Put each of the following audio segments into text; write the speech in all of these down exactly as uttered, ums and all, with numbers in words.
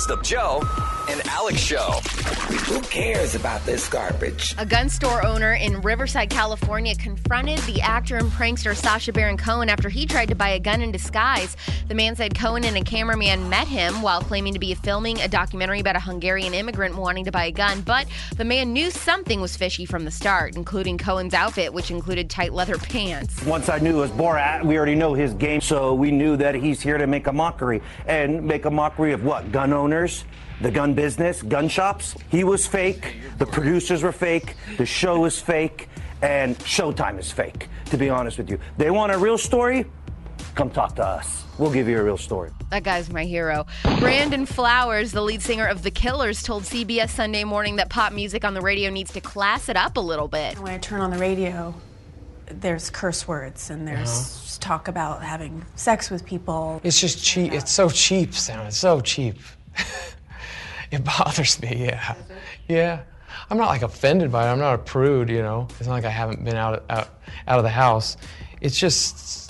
It's the Joe and Alex Show. Who cares about this garbage? A gun store owner in Riverside, California confronted the actor and prankster Sacha Baron Cohen after he tried to buy a gun in disguise. The man said Cohen and a cameraman met him while claiming to be filming a documentary about a Hungarian immigrant wanting to buy a gun, but the man knew something was fishy from the start, including Cohen's outfit, which included tight leather pants. Once I knew it was Borat, we already know his game, so we knew that he's here to make a mockery. And make a mockery of what? Gun owners? The gun business, gun shops. He was fake, the producers were fake, the show was fake, and Showtime is fake, to be honest with you. They want a real story? Come talk to us. We'll give you a real story. That guy's my hero. Brandon Flowers, the lead singer of The Killers, told C B S Sunday Morning that pop music on the radio needs to class it up a little bit. When I turn on the radio, there's curse words and there's uh-huh. talk about having sex with people. It's just cheap. It's so cheap, Sam. It's so cheap. It bothers me, yeah. Yeah. I'm not, like, offended by it. I'm not a prude, you know. It's not like I haven't been out, out, out of the house. It's just,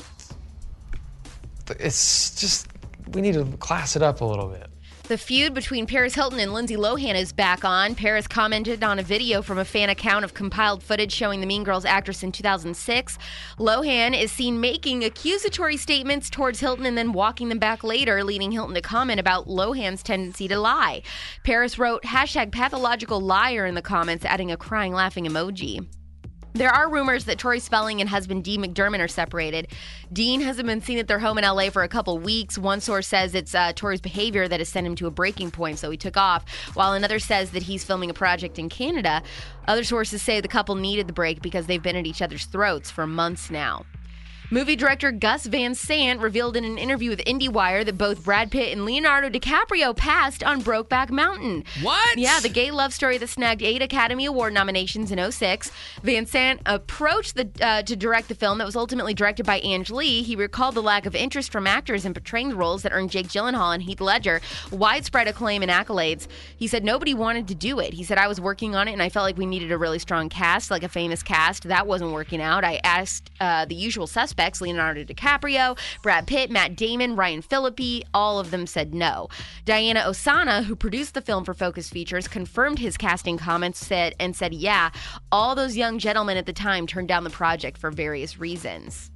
it's just, we need to class it up a little bit. The feud between Paris Hilton and Lindsay Lohan is back on. Paris commented on a video from a fan account of compiled footage showing the Mean Girls actress in two thousand six. Lohan is seen making accusatory statements towards Hilton and then walking them back later, leading Hilton to comment about Lohan's tendency to lie. Paris wrote, hashtag pathological liar in the comments, adding a crying, laughing emoji. There are rumors that Tori Spelling and husband Dean McDermott are separated. Dean hasn't been seen at their home in L A for a couple weeks. One source says it's uh, Tori's behavior that has sent him to a breaking point, so he took off, while another says that he's filming a project in Canada. Other sources say the couple needed the break because they've been at each other's throats for months now. Movie director Gus Van Sant revealed in an interview with IndieWire that both Brad Pitt and Leonardo DiCaprio passed on Brokeback Mountain. What? Yeah, the gay love story that snagged eight Academy Award nominations in oh six. Van Sant approached the, uh, to direct the film that was ultimately directed by Ang Lee. He recalled the lack of interest from actors in portraying the roles that earned Jake Gyllenhaal and Heath Ledger widespread acclaim and accolades. He said nobody wanted to do it. He said, I was working on it and I felt like we needed a really strong cast, like a famous cast. That wasn't working out. I asked uh, the usual suspects, Leonardo DiCaprio, Brad Pitt, Matt Damon, Ryan Phillippe. All of them said no. Diana Osana, who produced the film for Focus Features, confirmed his casting comments said and said, yeah, all those young gentlemen at the time turned down the project for various reasons.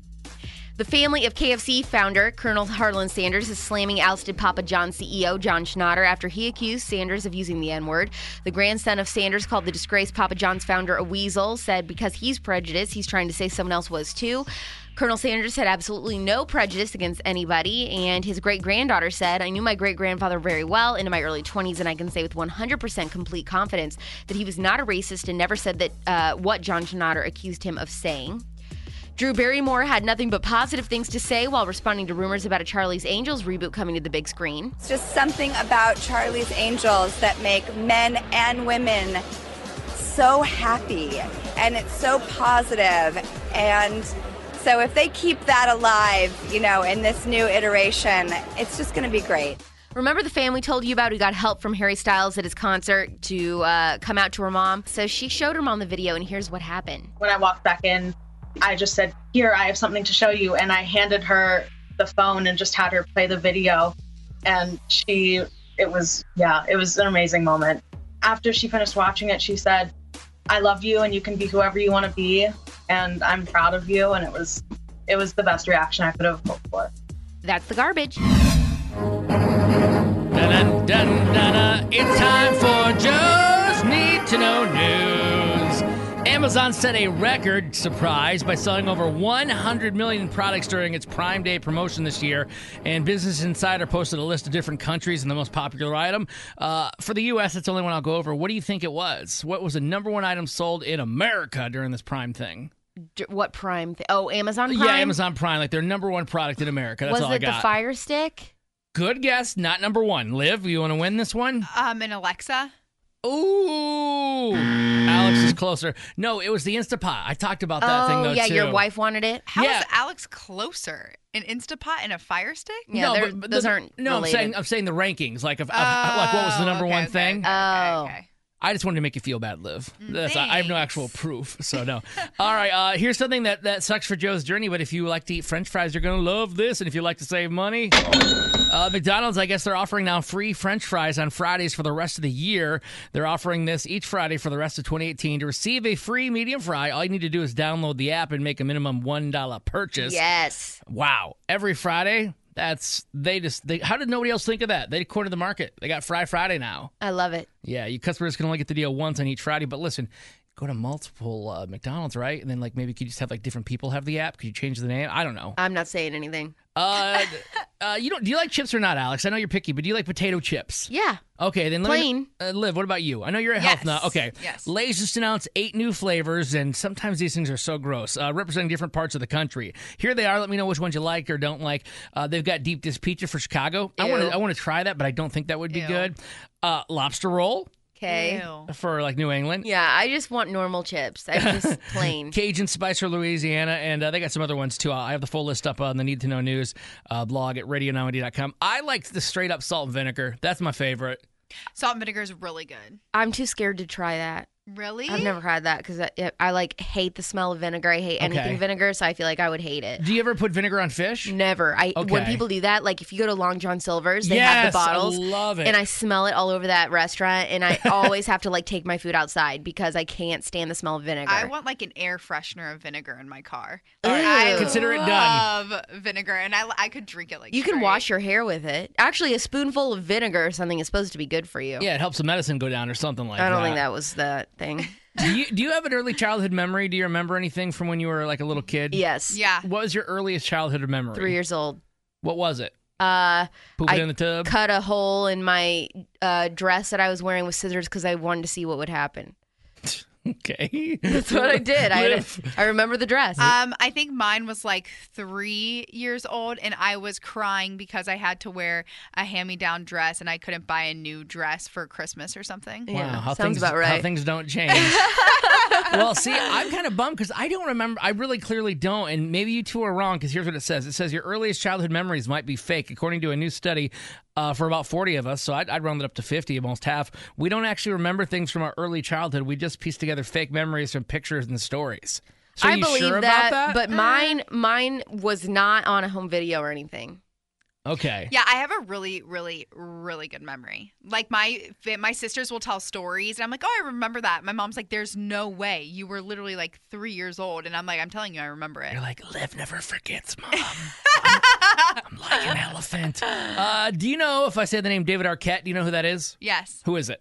The family of K F C founder Colonel Harlan Sanders is slamming ousted Papa John's C E O John Schnatter after he accused Sanders of using the N-word. The grandson of Sanders called the disgraced Papa John's founder a weasel, said because he's prejudiced, he's trying to say someone else was too. Colonel Sanders had absolutely no prejudice against anybody, and his great-granddaughter said, I knew my great-grandfather very well into my early twenties, and I can say with one hundred percent complete confidence that he was not a racist and never said that uh, what John Schnatter accused him of saying. Drew Barrymore had nothing but positive things to say while responding to rumors about a Charlie's Angels reboot coming to the big screen. It's just something about Charlie's Angels that make men and women so happy, and it's so positive, and so if they keep that alive, you know, in this new iteration, it's just going to be great. Remember the fan we told you about who got help from Harry Styles at his concert to uh, come out to her mom? So she showed her mom the video, and here's what happened. When I walked back in, I just said, here, I have something to show you. And I handed her the phone and just had her play the video. And she, it was, yeah, it was an amazing moment. After she finished watching it, she said, I love you and you can be whoever you want to be. And I'm proud of you. And it was, it was the best reaction I could have hoped for. That's the garbage. Dun, dun, dun, dun. It's time for Joe's Need to Know News. Amazon set a record surprise by selling over one hundred million products during its Prime Day promotion this year. And Business Insider posted a list of different countries and the most popular item. Uh, for the U S, that's the only one I'll go over. What do you think it was? What was the number one item sold in America during this Prime thing? D- what Prime thing? Oh, Amazon Prime? Yeah, Amazon Prime, like their number one product in America. That's was all I it got. the Fire Stick? Good guess, not number one. Liv, you want to win this one? Um, an Alexa. Ooh, Alex is closer. No, it was the Instapot. I talked about that oh, thing though yeah, too. Your wife wanted it. How yeah. is Alex closer? An Instapot and a Fire Stick? Yeah, no, but, but those the, aren't. No, related. I'm saying I'm saying the rankings, like of, of oh, like what was the number okay, one okay, thing. Okay, oh, okay, okay. I just wanted to make you feel bad, Liv. That's, I, I have no Thanks. actual proof, so no. All right, uh, here's something that, that sucks for Joe's journey, but if you like to eat French fries, you're going to love this. And if you like to save money, Uh, McDonald's, I guess they're offering now free French fries on Fridays for the rest of the year. They're offering this each Friday for the rest of twenty eighteen. To receive a free medium fry, all you need to do is download the app and make a minimum one dollar purchase. Yes. Wow. Every Friday? That's, they just, they, how did nobody else think of that? They cornered the market. They got Fry Friday now. I love it. Yeah, you customers can only get the deal once on each Friday, but listen, go to multiple uh, McDonald's, right? And then, like, maybe could you just have, like, different people have the app? Could you change the name? I don't know. I'm not saying anything. Uh, uh, you don't, do you like chips or not, Alex? I know you're picky, but do you like potato chips? Yeah. Okay, then let Plain. me, uh, Liv, what about you? I know you're a Yes. health nut. Okay. Yes. Lay's just announced eight new flavors, and sometimes these things are so gross, uh, representing different parts of the country. Here they are. Let me know which ones you like or don't like. Uh, they've got deep dish pizza for Chicago. I want to I want to try that, but I don't think that would be Ew. good. Uh, lobster roll Okay. Ew. for, like, New England. Yeah, I just want normal chips. I just plain. Cajun Spice for Louisiana, and uh, they got some other ones, too. I have the full list up on the Need to Know News uh, blog at radio ninety dot com. I like the straight-up salt and vinegar. That's my favorite. Salt and vinegar is really good. I'm too scared to try that. Really? I've never had that because I, I like hate the smell of vinegar. I hate anything Okay. vinegar, so I feel like I would hate it. Do you ever put vinegar on fish? Never. I when Okay. people do that, like if you go to Long John Silver's, they have Yes, the bottles. I love it. And I smell it all over that restaurant, and I always have to like take my food outside because I can't stand the smell of vinegar. I want like an air freshener of vinegar in my car. Ew. I Consider it done. love vinegar, and I, I could drink it like you can straight. wash your hair with it. Actually, a spoonful of vinegar or something is supposed to be good for you. Yeah, it helps the medicine go down or something like that. I don't think that was the thing. Do you, do you have an early childhood memory? Do you remember anything from when you were like a little kid? Yes. Yeah. What was your earliest childhood memory? Three years old. What was it? Uh, Pooping I in the tub? cut a hole in my uh, dress that I was wearing with scissors because I wanted to see what would happen. Okay. That's what I did. I, Liv. I remember the dress. Um, I think mine was like three years old, and I was crying because I had to wear a hand-me-down dress, and I couldn't buy a new dress for Christmas or something. Yeah, Wow, how sounds things, about right. How things don't change. Well, see, I'm kind of bummed because I don't remember. I really clearly don't. And maybe you two are wrong because here's what it says. It says your earliest childhood memories might be fake, according to a new study uh, for about forty of us. So I'd, I'd round it up to fifty, almost half. We don't actually remember things from our early childhood. We just piece together fake memories from pictures and stories. So are I you believe sure that, about that? but mine mine was not on a home video or anything. Okay. Yeah, I have a really, really, really good memory. Like my my sisters will tell stories, and I'm like, oh, I remember that. My mom's like, there's no way. You were literally like three years old, and I'm like, I'm telling you, I remember it. You're like, Liv never forgets, Mom. I'm, I'm like an elephant. Uh, do you know, if I say the name David Arquette, do you know who that is? Yes. Who is it?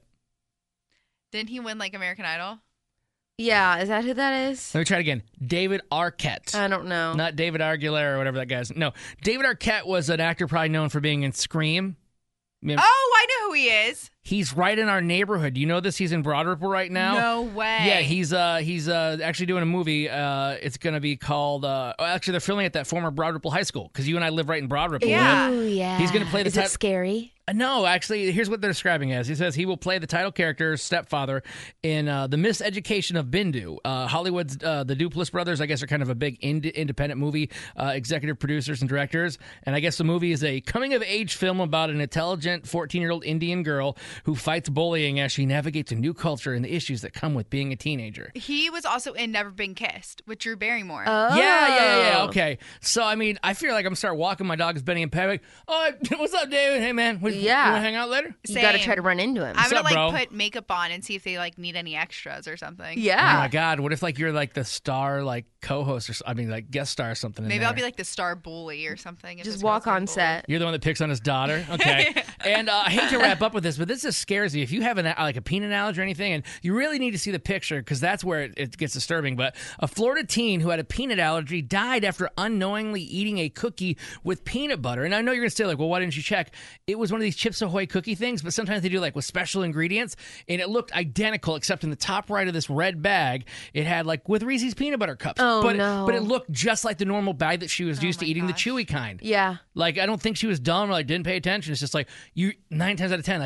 Didn't he win like American Idol? Yeah, is that who that is? Let me try it again. David Arquette. I don't know. Not David Arguello or whatever that guy's. No, David Arquette was an actor probably known for being in Scream. Remember- Oh, I know who he is. He's right in our neighborhood. Do you know this? He's in Broad Ripple right now. No way. Yeah, he's uh he's uh actually doing a movie. Uh, it's gonna be called. Uh, oh, actually, they're filming at that former Broad Ripple High School because you and I live right in Broad Ripple. Yeah. Ooh, yeah. He's gonna play the Is it tit- scary? Uh, No, actually, here's what they're describing as. He says he will play the title character's stepfather in uh, The Miseducation of Bindu. Uh, Hollywood's uh, the Duplass brothers, I guess, are kind of a big ind- independent movie uh, executive producers and directors. And I guess the movie is a coming-of-age film about an intelligent fourteen-year-old Indian girl who fights bullying as she navigates a new culture and the issues that come with being a teenager. He was also in Never Been Kissed with Drew Barrymore. Oh. Yeah, yeah, yeah, yeah. Okay. So, I mean, I feel like I'm going to start walking my dogs, Benny and Paddock. Oh, what's up, David? Hey, man. What, Yeah. You want to hang out later? You got to Same. try to run into him. I'm What's gonna up, like bro? put makeup on and see if they like need any extras or something. Oh, yeah. my God. What if, like, you're, like, the star, like, co-host or s- I mean, like, guest star or something in Maybe there? I'll be like the star bully or something. if Just this walk girl's on being bullied. set. You're the one that picks on his daughter? Okay. And uh, I hate to wrap up with this, but this just scares me. If you have an, like a peanut allergy or anything, and you really need to see the picture because that's where it, it gets disturbing. But a Florida teen who had a peanut allergy died after unknowingly eating a cookie with peanut butter. And I know you're going to say, like, well, why didn't you check? It was one of these Chips Ahoy cookie things, but sometimes they do, like, with special ingredients. And it looked identical, except in the top right of this red bag, it had, like, with Reese's peanut butter cups. Oh, but, no. But it looked just like the normal bag that she was used to my eating gosh. the chewy kind. Yeah. Like, I don't think she was dumb or, like, didn't pay attention. It's just like, you, nine times out of ten, like, everybody would have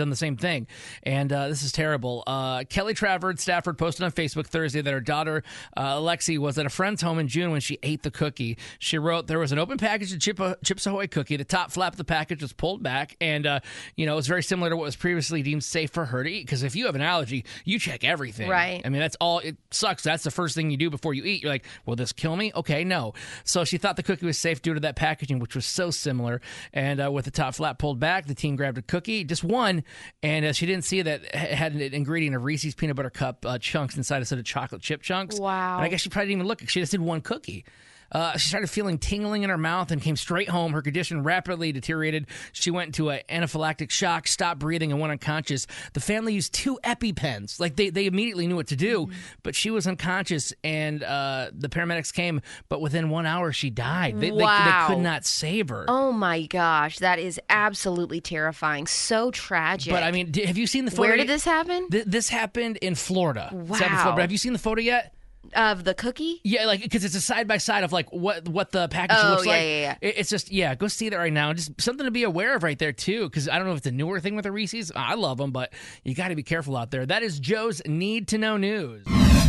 done the same thing. And uh, this is terrible. Uh, Kelly Travers Stafford posted on Facebook Thursday that her daughter, uh, Alexi, was at a friend's home in June when she ate the cookie. She wrote, there was an open package of Chip, uh, Chips Ahoy cookie. The top flap of the package was pulled back. And, uh, you know, it was very similar to what was previously deemed safe for her to eat. Because if you have an allergy, you check everything. Right. I mean, that's all. It sucks. That's the first thing you do before you eat. You're like, will this kill me? Okay, no. So she thought the cookie was safe due to that packaging, which was so similar. And uh, with the top flap pulled back, the team grabbed a cookie, just one, and uh, she didn't see that it had an ingredient of Reese's peanut butter cup uh, chunks inside instead of chocolate chip chunks. Wow. And I guess she probably didn't even look. She just did one cookie. Uh, she started feeling tingling in her mouth and came straight home. Her condition rapidly deteriorated. She went into an anaphylactic shock, stopped breathing, and went unconscious. The family used two EpiPens. Like, they, they immediately knew what to do, mm-hmm. but she was unconscious, and uh, the paramedics came, but within one hour, she died. They, wow. they, they could not save her. Oh, my gosh. That is absolutely terrifying. So tragic. But, I mean, have you seen the photo? Where did this happen? Th- this happened in Florida. Wow. This happened in Florida. But have you seen the photo yet? Of the cookie? Yeah, like, because it's a side-by-side of, like, what what the package oh, looks yeah, like. yeah, yeah. It, it's just, yeah, go see that right now. Just something to be aware of right there, too, because I don't know if it's a newer thing with the Reese's. I love them, but you got to be careful out there. That is Joe's Need to Know News.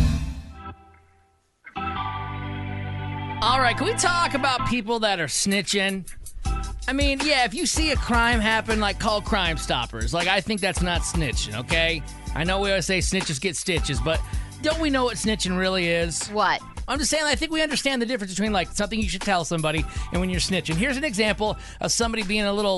All right, can we talk about people that are snitching? I mean, yeah, if you see a crime happen, like, call Crime Stoppers. Like, I think that's not snitching, okay? I know we always say snitches get stitches, but don't we know what snitching really is? What? I'm just saying, I think we understand the difference between, like, something you should tell somebody and when you're snitching. Here's an example of somebody being a little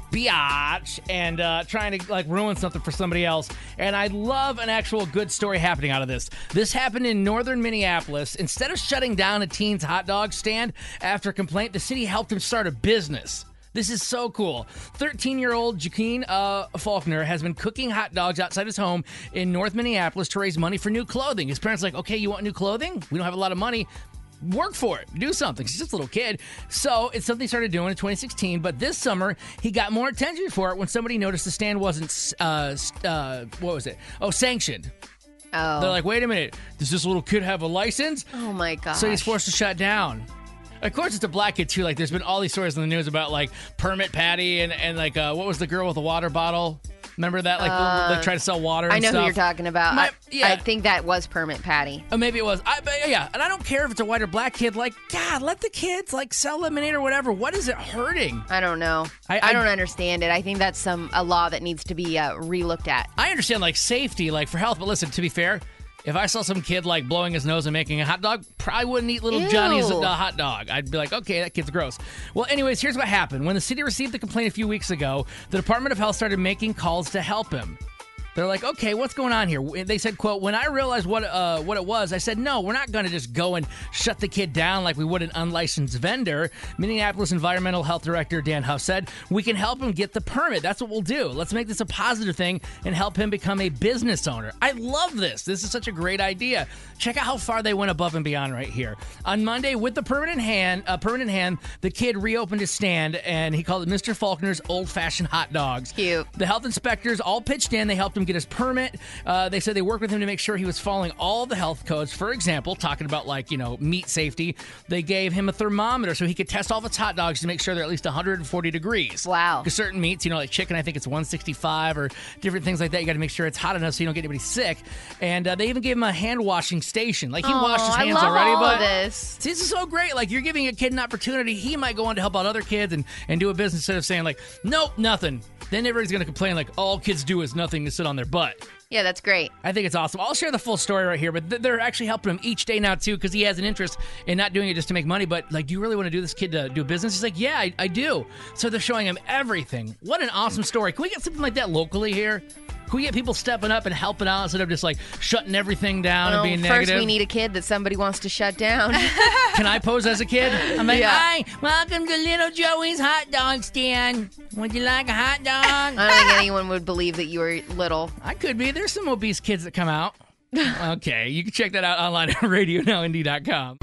biatch and uh, trying to, like, ruin something for somebody else. And I love an actual good story happening out of this. This happened in northern Minneapolis. Instead of shutting down a teen's hot dog stand after a complaint, the city helped him start a business. This is so cool. thirteen-year-old Joaquin uh, Faulkner has been cooking hot dogs outside his home in North Minneapolis to raise money for new clothing. His parents are like, okay, you want new clothing? We don't have a lot of money. Work for it. Do something. He's just a little kid. So it's something he started doing in twenty sixteen. But this summer, he got more attention for it when somebody noticed the stand wasn't, uh, uh, what was it? Oh, sanctioned. Oh. They're like, wait a minute. Does this little kid have a license? Oh, my gosh. So he's forced to shut down. Of course, it's a black kid, too. Like, there's been all these stories in the news about, like, Permit Patty and, and like, uh, what was the girl with the water bottle? Remember that? Like, uh, they try to sell water and I know stuff. who you're talking about. My, I, yeah. I think that was Permit Patty. Oh, maybe it was. I, but yeah, and I don't care if it's a white or black kid. Like, God, let the kids, like, sell lemonade or whatever. What is it hurting? I don't know. I, I, I don't understand it. I think that's some a law that needs to be uh, relooked at. I understand, like, safety, like, for health. But listen, to be fair, if I saw some kid, like, blowing his nose and making a hot dog, probably wouldn't eat little Ew. Johnny's uh, hot dog. I'd be like, okay, that kid's gross. Well, anyways, here's what happened. When the city received the complaint a few weeks ago, the Department of Health started making calls to help him. They're like, okay, what's going on here? They said, quote, when I realized what uh, what it was, I said, no, we're not going to just go and shut the kid down like we would an unlicensed vendor. Minneapolis Environmental Health Director Dan Huff said, we can help him get the permit. That's what we'll do. Let's make this a positive thing and help him become a business owner. I love this. This is such a great idea. Check out how far they went above and beyond right here. On Monday, with the permit in hand, uh, permit in hand, the kid reopened his stand, and he called it Mister Faulkner's Old-Fashioned Hot Dogs. Cute. The health inspectors all pitched in. They helped him get his permit. Uh, they said they worked with him to make sure he was following all the health codes. For example, talking about, like, you know, meat safety, they gave him a thermometer so he could test all of its hot dogs to make sure they're at least one hundred forty degrees. Wow. Because certain meats, you know, like chicken, I think it's one sixty-five or different things like that. You got to make sure it's hot enough so you don't get anybody sick. And uh, they even gave him a hand washing station. Like, he Aww, washed his hands I love already, all but of this. See, this is so great. Like, you're giving a kid an opportunity. He might go on to help out other kids and, and do a business instead of saying, like, nope, nothing. Then everybody's going to complain, like, all kids do is nothing to sit on their butt. Yeah, that's great. I think it's awesome. I'll share the full story right here, but th- they're actually helping him each day now, too, because he has an interest in not doing it just to make money, but, like, do you really want to do this kid to do business? He's like, yeah, I, I do. So they're showing him everything. What an awesome story. Can we get something like that locally here? Can we get people stepping up and helping out instead of just, like, shutting everything down well, and being first negative? First, we need a kid that somebody wants to shut down. Can I pose as a kid? I'm like, Yeah. hi, welcome to Little Joey's hot dog stand. Would you like a hot dog? I don't think anyone would believe that you were little. I could be. There's some obese kids that come out. Okay, you can check that out online at radio now indy dot com.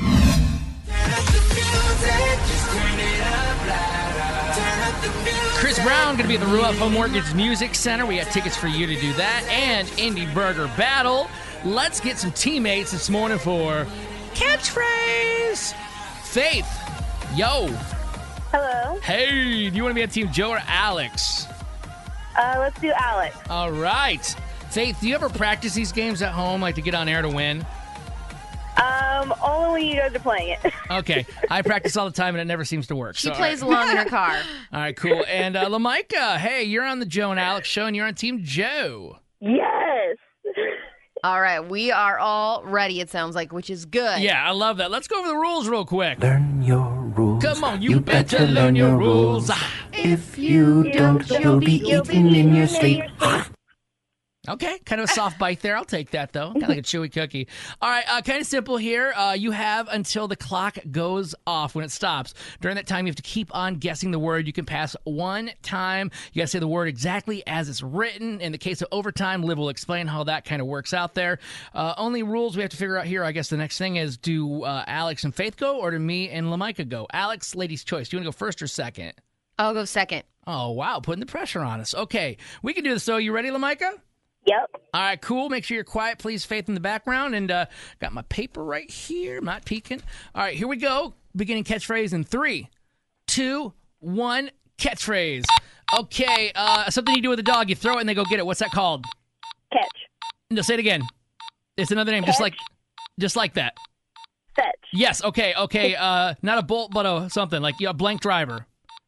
Chris Brown going to be at the Ruoff Home Mortgage Music Center. We got tickets for you to do that. And Indie Burger Battle. Let's get some teammates this morning for Catchphrase. Faith. Yo. Hello. Hey, do you want to be on Team Joe or Alex? Uh, let's do Alex. All right. Faith, do you ever practice these games at home, like to get on air to win? Um, only when you guys are playing it. Okay. I practice all the time, and it never seems to work. She so, plays all right. along in her car. All right, cool. And uh, LaMicah, hey, you're on the Joe and Alex show, and you're on Team Joe. Yes. All right, we are all ready, it sounds like, which is good. Yeah, I love that. Let's go over the rules real quick. Learn your rules. Come on, you, you better learn your rules. If you don't, you'll be eaten in your sleep. Okay, kind of a soft bite there. I'll take that, though. Kind of like a chewy cookie. All right, uh, kind of simple here. Uh, you have until the clock goes off when it stops. During that time, you have to keep on guessing the word. You can pass one time. You got to say the word exactly as it's written. In the case of overtime, Liv will explain how that kind of works out there. Uh, only rules we have to figure out here, I guess the next thing is, do uh, Alex and Faith go, or do me and LaMicah go? Alex, ladies' choice. Do you want to go first or second? I'll go second. Oh, wow, putting the pressure on us. Okay, we can do this, though. You ready, LaMicah? Yep. All right, cool. Make sure you're quiet, please, Faith, in the background. And uh, got my paper right here. I'm not peeking. All right, here we go. Beginning catchphrase in three, two, one, catchphrase. Okay, uh, something you do with a dog. You throw it and they go get it. What's that called? Catch. No, say it again. It's another name, just like just like that. Fetch. Yes, okay, okay. Uh, not a bolt, but a something, like a blank driver.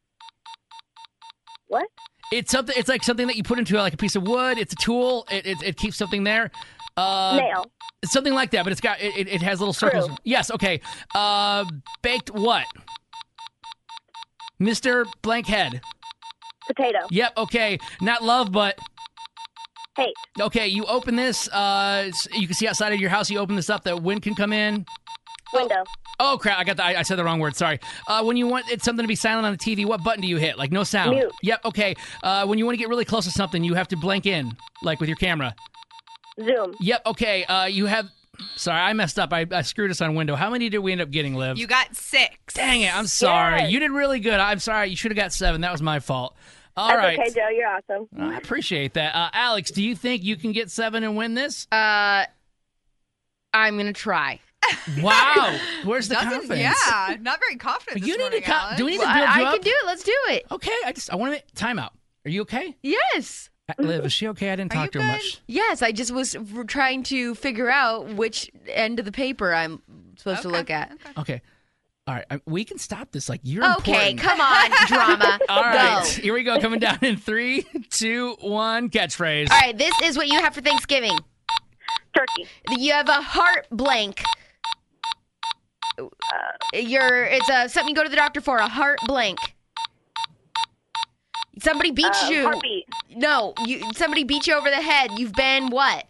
What? It's something. It's like something that you put into like a piece of wood. It's a tool. It it, it keeps something there. Uh, Nail. Something like that, but it's got it. It has little circles. Screw. Yes. Okay. Uh, baked what? Mister Blankhead. Potato. Yep. Okay. Not love, but hate. Okay. You open this. Uh, you can see outside of your house. You open this up. The wind can come in. Window. Oh crap! I got the. I, I said the wrong word. Sorry. Uh, when you want it, something to be silent on the T V, what button do you hit? Like no sound. Mute. Yep. Okay. Uh, when you want to get really close to something, you have to blank in, like with your camera. Zoom. Yep. Okay. Uh, you have. Sorry, I messed up. I, I screwed us on window. How many did we end up getting, Liv? You got six. Dang it! I'm sorry. Yes. You did really good. I'm sorry. You should have got seven. That was my fault. All That's right. okay, Joe. You're awesome. I appreciate that. Uh, Alex, do you think you can get seven and win this? Uh, I'm gonna try. Wow. Where's the Doesn't- confidence? Yeah, not very confident. You this need morning, to. Co- Alex. do we need to Well, build I, you I up? can do it. Let's do it. Okay. I just. I want to. Time out. Are you okay? Yes. Uh, Liv, is she okay? I didn't Are talk you to her good? much. Yes, I just was r- trying to figure out which end of the paper I'm supposed to Okay, look at. okay. Okay. All right. I, we can stop this. Like you're Okay, important. come on, drama. All right. Go. Here we go. Coming down in three, two, one. Catchphrase. All right, this is what you have for Thanksgiving. Turkey. You have a heart blank. Uh, you're it's a something you go to the doctor for. A heart blank. Somebody beat Uh, you. heartbeat. No, you. Somebody beat you over the head. You've been what?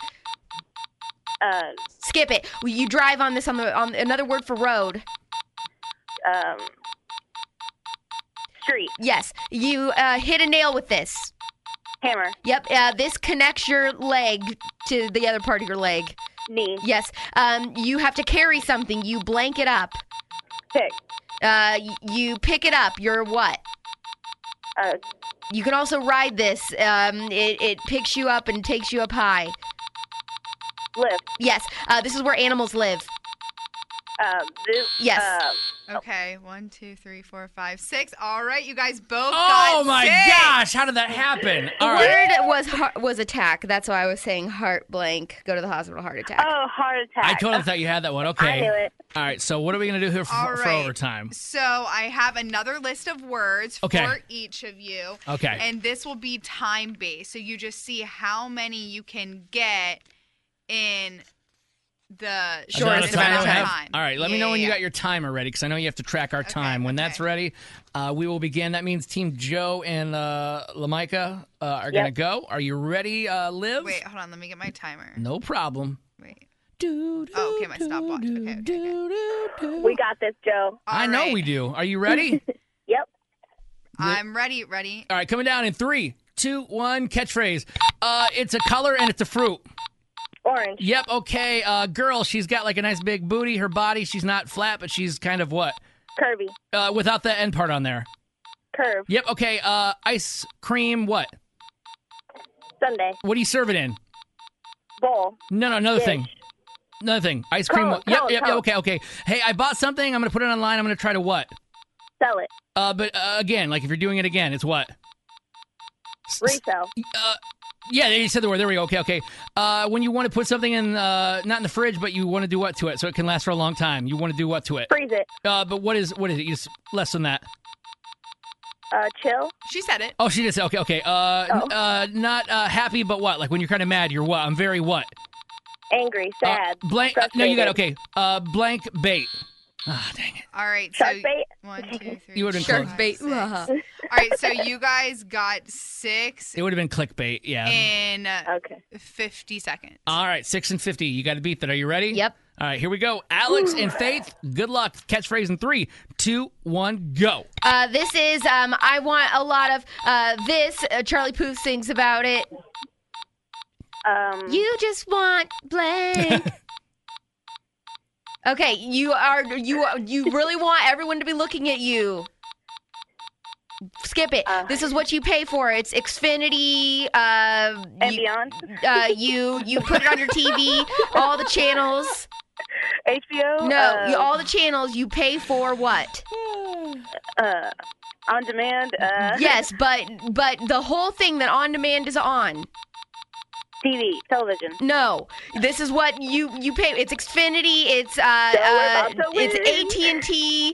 Uh, Skip it. You drive on this on the on another word for road. um, street. Yes, you uh, hit a nail with this. Hammer. Yep. Uh, this connects your leg to the other part of your leg. Knee. Yes. Um, you have to carry something. You blank it up. Pick. Uh, y- you pick it up. You're what? Uh, You can also ride this. Um, it, it picks you up and takes you up high. lift. Yes. Uh, this is where animals live. Um, this, Yes. Um, Okay, one, two, three, four, five, six. All right, you guys both Oh got my six. gosh! How did that happen? The All right. word was heart, was attack. That's why I was saying heart blank. Go to the hospital, heart attack. oh, heart attack. I totally thought you had that one. Okay. I knew it. All right. So what are we gonna do here for, All for right. overtime? So I have another list of words Okay. for each of you. Okay. And this will be time based. So you just see how many you can get in the Amount shortest of time amount we of have? time. All right. Let me Yeah, know when you yeah, got your timer ready, because I know you have to track our time. When that's okay. ready, uh, we will begin. That means Team Joe and uh, LaMicah uh, are gonna Yep. go. Are you ready, uh, Liv? Wait, hold on. Let me get my timer. No problem. Wait. Do, do, Oh, okay, my stopwatch. do, Okay, okay, do, okay. do, do. We got this, Joe. I All know right. we do. Are you ready? Yep. I'm ready. Ready? All right, coming down in three, two, one. Catchphrase. Uh, it's a color and it's a fruit. Orange. Yep. Okay. Uh, girl, she's got like a nice big booty. Her body, she's not flat, but she's kind of what? Curvy. Uh, without the end part on there. Curve. Yep. Okay. Uh, ice cream. What? Sunday. What do you serve it in? Bowl. No, no, another Dish. thing. Another thing. Ice cream. Cone, what? Yep. cone, Yep. Yep. cone. Okay. Okay. Hey, I bought something. I'm gonna put it online. I'm gonna try to what? Sell it. Uh, but uh, again, like if you're doing it again, it's what? Resale. Uh, yeah, you said the word. There we go. Okay, okay. Uh, when you want to put something in, uh, not in the fridge, but you want to do what to it so it can last for a long time? You want to do what to it? Freeze it. Uh, but what is what is it? You just less than that. Uh, chill. She said it. Oh, she did say. Okay, okay. Uh, Oh. n- uh, not uh, happy, but what? Like when you're kind of mad, you're what? I'm very what? Angry. Sad. Uh, blank. Uh, no, you got it. frustrated. Okay. Uh, blank bait. Ah, dang it. All right. So Shark bait. one, two, three. You would've been Shark close. bait. All right. So you guys got six It would have been clickbait. Yeah. in Okay. fifty seconds. All right, six and fifty. You got to beat that. Are you ready? Yep. All right, here we go. Alex and Faith, good luck. Catchphrase in three, two, one, go. Uh, this is, um, I want a lot of uh, this. Uh, Charlie Puth sings about it. Um. You just want blank. Okay, you are you you really want everyone to be looking at you. Skip it. Uh, this is what you pay for. It's Xfinity. Uh, and you, beyond. uh, you you put it on your T V. All the channels. H B O. No, uh, you, all the channels you pay for. What? Uh, on demand. Uh, Yes, but but the whole thing that on demand is on. T V. Television. No, this is what you you pay. It's Xfinity. It's uh, Don't worry uh about the it's win. A T and T.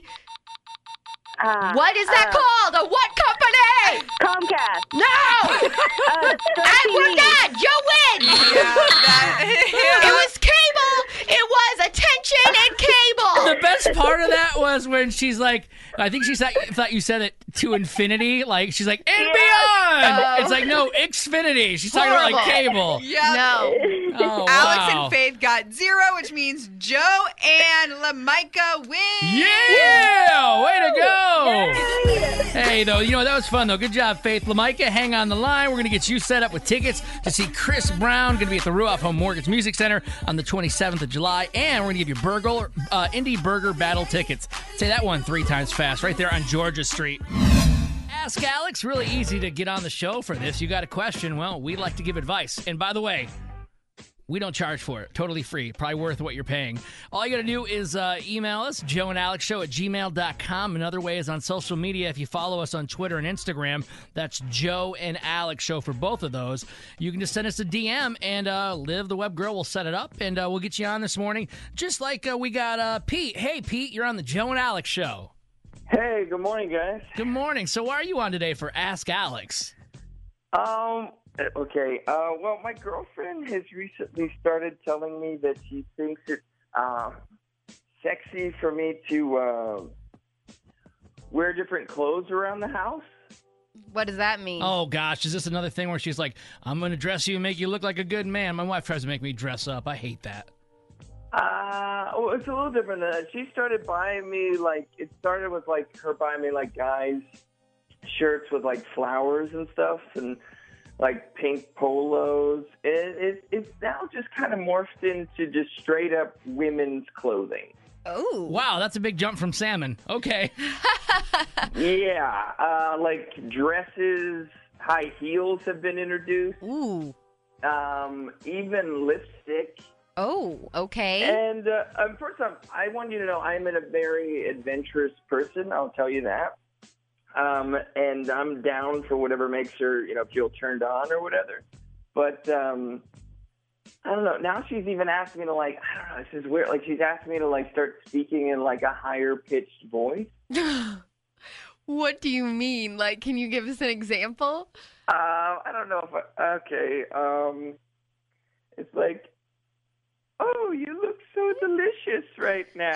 Uh, What is that uh, called? A what company? Comcast. No! Uh, I, we're done. Joe wins. Yeah, that- It was cable. It was attention and cable. The best part of that was when she's like, I think she thought, thought you said it to infinity. Like, she's like, and beyond. Oh. It's like, no, Xfinity. She's talking about like Horrible. cable. Yeah. No. Oh, Alex wow. and Faith got zero, which means Joe and LaMicah win. Yeah! Way to go! Hey, though, you know, that was fun, though. Good job, Faith. LaMicah, hang on the line. We're going to get you set up with tickets to see Chris Brown. Going to be at the Ruoff Home Mortgage Music Center on the twenty-seventh of July. And we're going to give you burger, uh, Indie Burger Battle tickets. Say that one three times fast, right there on Georgia Street. Ask Alex. Really easy to get on the show for this. You got a question? Well, we like to give advice. And by the way, we don't charge for it. Totally free. Probably worth what you're paying. All you got to do is uh, email us, joe and alex show at gmail dot com. Another way is on social media. If you follow us on Twitter and Instagram, that's Joe and Alex Show for both of those. You can just send us a D M, and uh, Liv, the web girl, will set it up, and uh, we'll get you on this morning. Just like uh, we got uh, Pete. Hey, Pete, you're on the Joe and Alex Show. Hey, good morning, guys. Good morning. So why are you on today for Ask Alex? Um, okay. Uh, well, my girlfriend has recently started telling me that she thinks it's uh, sexy for me to uh, wear different clothes around the house. What does that mean? Oh, gosh. Is this another thing where she's like, I'm going to dress you and make you look like a good man? My wife tries to make me dress up. I hate that. Uh, well, it's a little different than that. She started buying me, like, it started with, like, her buying me, like, guys' shirts with, like, flowers and stuff and, like, pink polos. It, it, it's now just kind of morphed into just straight-up women's clothing. Oh. Wow, that's a big jump from salmon. Okay. Yeah, uh, like, dresses, high heels have been introduced. Ooh. Um, even lipstick. Oh, okay. And uh, um, first off, I want you to know I'm a very adventurous person. I'll tell you that. Um, and I'm down for whatever makes her, you know, feel turned on or whatever. But um, I don't know. Now she's even asked me to, like, I don't know. This is weird. Like, she's asked me to, like, start speaking in, like, a higher pitched voice. What do you mean? Like, can you give us an example? Uh, I don't know if I, okay. Um, it's like, oh, you look so delicious right now.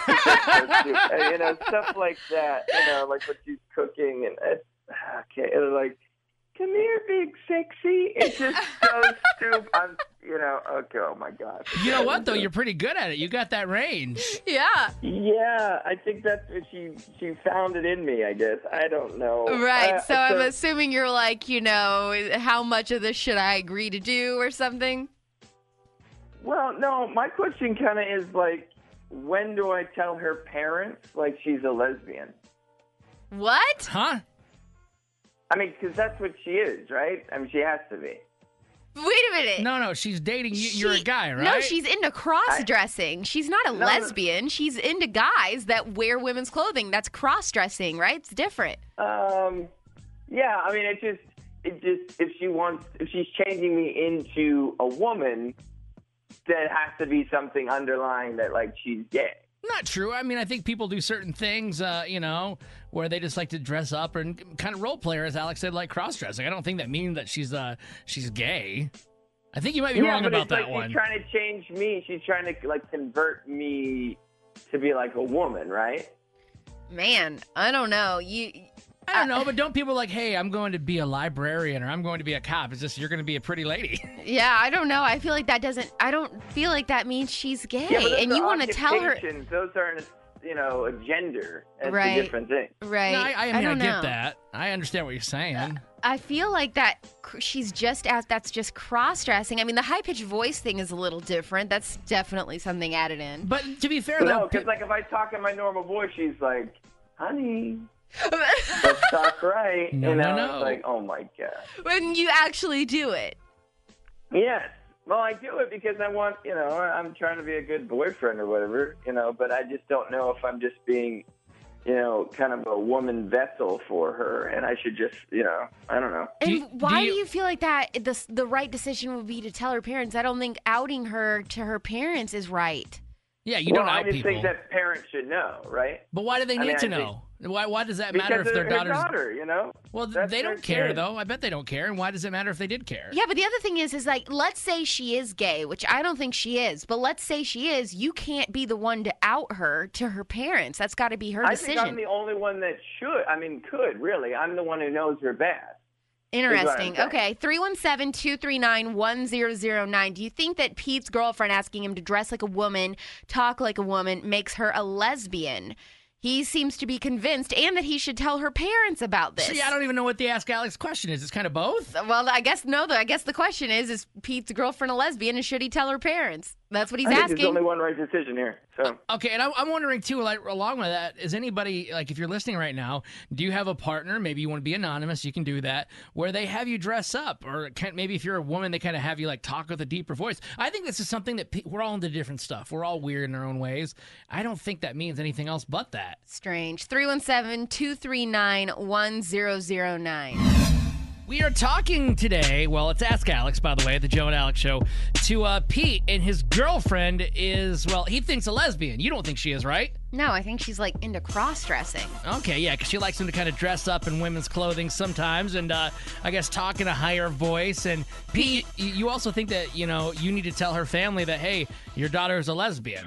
You know, stuff like that. You know, like what she's cooking. And it's, okay, and like, come here, big sexy. It's just so stupid. I'm, you know, okay, oh my God. You know what, though? You're pretty good at it. You got that range. Yeah. Yeah, I think that's what she, she found it in me, I guess. I don't know. Right. Uh, so, I'm assuming you're like, you know, how much of this should I agree to do or something? Well, no, my question kind of is like, when do I tell her parents like she's a lesbian? What? Huh? I mean, because that's what she is, right? I mean, she has to be. Wait a minute. No, no, she's dating you. You're a She- guy, right? No, she's into cross-dressing. She's not a No, no. lesbian. She's into guys that wear women's clothing. That's cross-dressing, right? It's different. Um, yeah, I mean, it just, it just if she wants if she's changing me into a woman, that has to be something underlying that like she's gay. Not true. I mean, I think people do certain things, uh, you know, where they just like to dress up and kind of role play, as Alex said, like cross-dressing. I don't think that means that she's uh she's gay. I think you might be yeah, wrong but about it's that like one. She's trying to change me. She's trying to like convert me to be like a woman, right? Man, I don't know. You, I don't know, but don't people like, hey, I'm going to be a librarian or I'm going to be a cop? It's just you're going to be a pretty lady. Yeah, I don't know. I feel like that doesn't. I don't feel like that means she's gay, Yeah, but those and are you want to tell her. occupations. Those aren't, you know, a gender. That's Right. a different thing. Right. No, I, I mean, I I, don't get know. that. I understand what you're saying. I feel like that cr- she's just as that's just cross-dressing. I mean, the high-pitched voice thing is a little different. That's definitely something added in. But to be fair, No, though, because like if I talk in my normal voice, she's like, "Honey, let's talk right." No, you know, no, no. it's like, oh my god. When you actually do it. Yes. Well, I do it because I want, you know, I'm trying to be a good boyfriend or whatever, you know, but I just don't know if I'm just being, you know, kind of a woman vessel for her, and I should just, you know, I don't know. And Do you- why do do you- you feel like that the the right decision would be to tell her parents? I don't think outing her to her parents is right. yeah, you well, don't I out just people. think that parents should know, right? But why do they I need mean, to I think- know? Why Why does that Because matter if of their her daughter's... daughter, you know? Well, That's they their don't care, kid. though. I bet they don't care. And why does it matter if they did care? Yeah, but the other thing is, is like, let's say she is gay, which I don't think she is, but let's say she is. You can't be the one to out her to her parents. That's got to be her I decision. think I'm the only one that should. I mean, could, really. I'm the one who knows her best. Interesting. Is what I'm saying. Okay, three one seven, two three nine, one zero zero nine. Do you think that Pete's girlfriend asking him to dress like a woman, talk like a woman, makes her a lesbian? He seems to be convinced, and that he should tell her parents about this. See, I don't even know what the Ask Alex question is. It's kind of both. Well, I guess no. I guess the question is: Is Pete's girlfriend a lesbian, and should he tell her parents? That's what he's I think asking. there's only one right decision here. So Okay, and I'm, I'm wondering too, like along with that, is anybody like if you're listening right now, do you have a partner? Maybe you want to be anonymous, you can do that, where they have you dress up, or can, maybe if you're a woman, they kind of have you like talk with a deeper voice. I think this is something that pe- we're all into different stuff. We're all weird in our own ways. I don't think that means anything else but that. Strange. three one seven, two three nine, one zero zero nine. We are talking today, well, it's Ask Alex, by the way, the Joe and Alex show, to uh, Pete, and his girlfriend is, well, he thinks a lesbian. You don't think she is, right? No, I think she's like into cross-dressing. Okay, yeah, because she likes him to kind of dress up in women's clothing sometimes, and uh, I guess talk in a higher voice. And Pete, you, you also think that, you know, you need to tell her family that, hey, your daughter is a lesbian.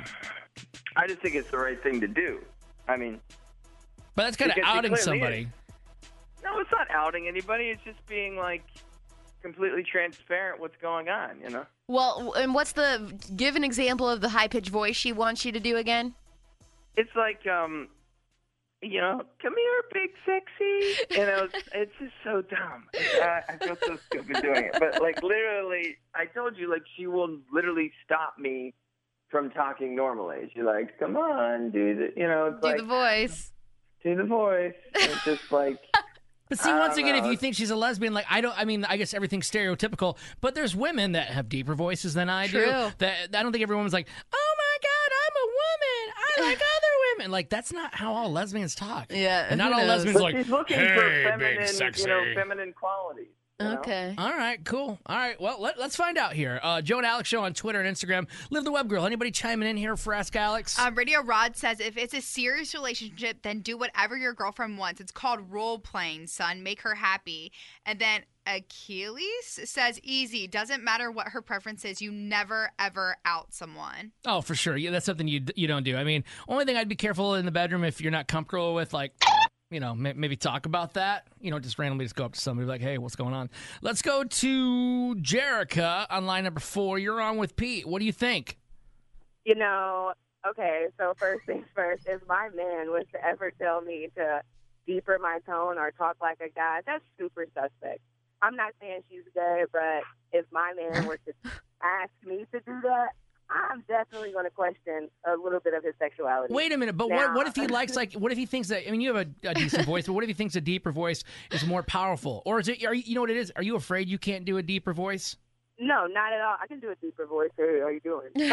I just think it's the right thing to do. I mean, But that's kind of Because she outing clearly somebody. is. no, it's not outing anybody. It's just being like completely transparent what's going on, you know? Well, and what's the give an example of the high-pitched voice she wants you to do again? It's like, um, you know, come here, big sexy. You know, it's, it's just so dumb. Uh, I feel so stupid doing it. But, like, literally, I told you, like, she will literally stop me from talking normally. She's like, come on, do the, you know, it's Do like, the voice. do the voice. And it's just like, But see, I once don't again, if know. you think she's a lesbian, like I don't, I mean, I guess everything's stereotypical. But there's women that have deeper voices than I True. do. That I don't think every woman's like, oh my god, I'm a woman. I like other women. Like that's not how all lesbians talk. Yeah, and not who all knows? lesbians but are like, she's looking hey, for big feminine, sexy. you know, feminine qualities. you know? Okay. All right, cool. All right, well, let, let's find out here. Uh, Joe and Alex Show on Twitter and Instagram. Live the Web Girl. Anybody chiming in here for Ask Alex? Uh, Radio Rod says, if it's a serious relationship, then do whatever your girlfriend wants. It's called role playing, son. Make her happy. And then Achilles says, easy. Doesn't matter what her preference is. You never, ever out someone. Oh, for sure. Yeah, that's something you you don't do. I mean, only thing I'd be careful in the bedroom if you're not comfortable with, like, you know, maybe talk about that. You know, just randomly just go up to somebody like, hey, what's going on? Let's go to Jerica on line number four. You're on with Pete. What do you think? You know, okay, so first things first, if my man was to ever tell me to deeper my tone or talk like a guy, that's super suspect. I'm not saying she's gay, but if my man were to ask me to do that, I'm definitely going to question a little bit of his sexuality. Wait a minute, but now, what what if he likes, like, what if he thinks that, I mean, you have a, a decent voice, but what if he thinks a deeper voice is more powerful? Or is it, are you, you know what it is? Are you afraid you can't do a deeper voice? No, not at all. I can do a deeper voice. Hey, how you doing? if,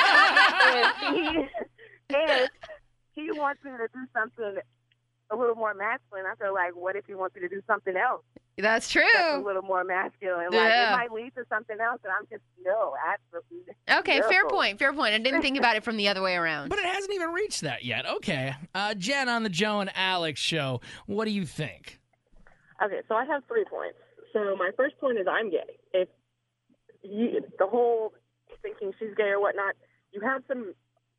he, if he wants me to do something a little more masculine, I feel like, what if he wants me to do something else? That's true. That's a little more masculine. Like, Yeah. it might lead to something else, and I'm just, no, absolutely. Okay, no. fair point. Fair point. I didn't think about it from the other way around. But it hasn't even reached that yet. Okay. Uh, Jen on the Joe and Alex show. What do you think? Okay, so I have three points. So my first point is I'm gay. If you, the whole thinking she's gay or whatnot, you have some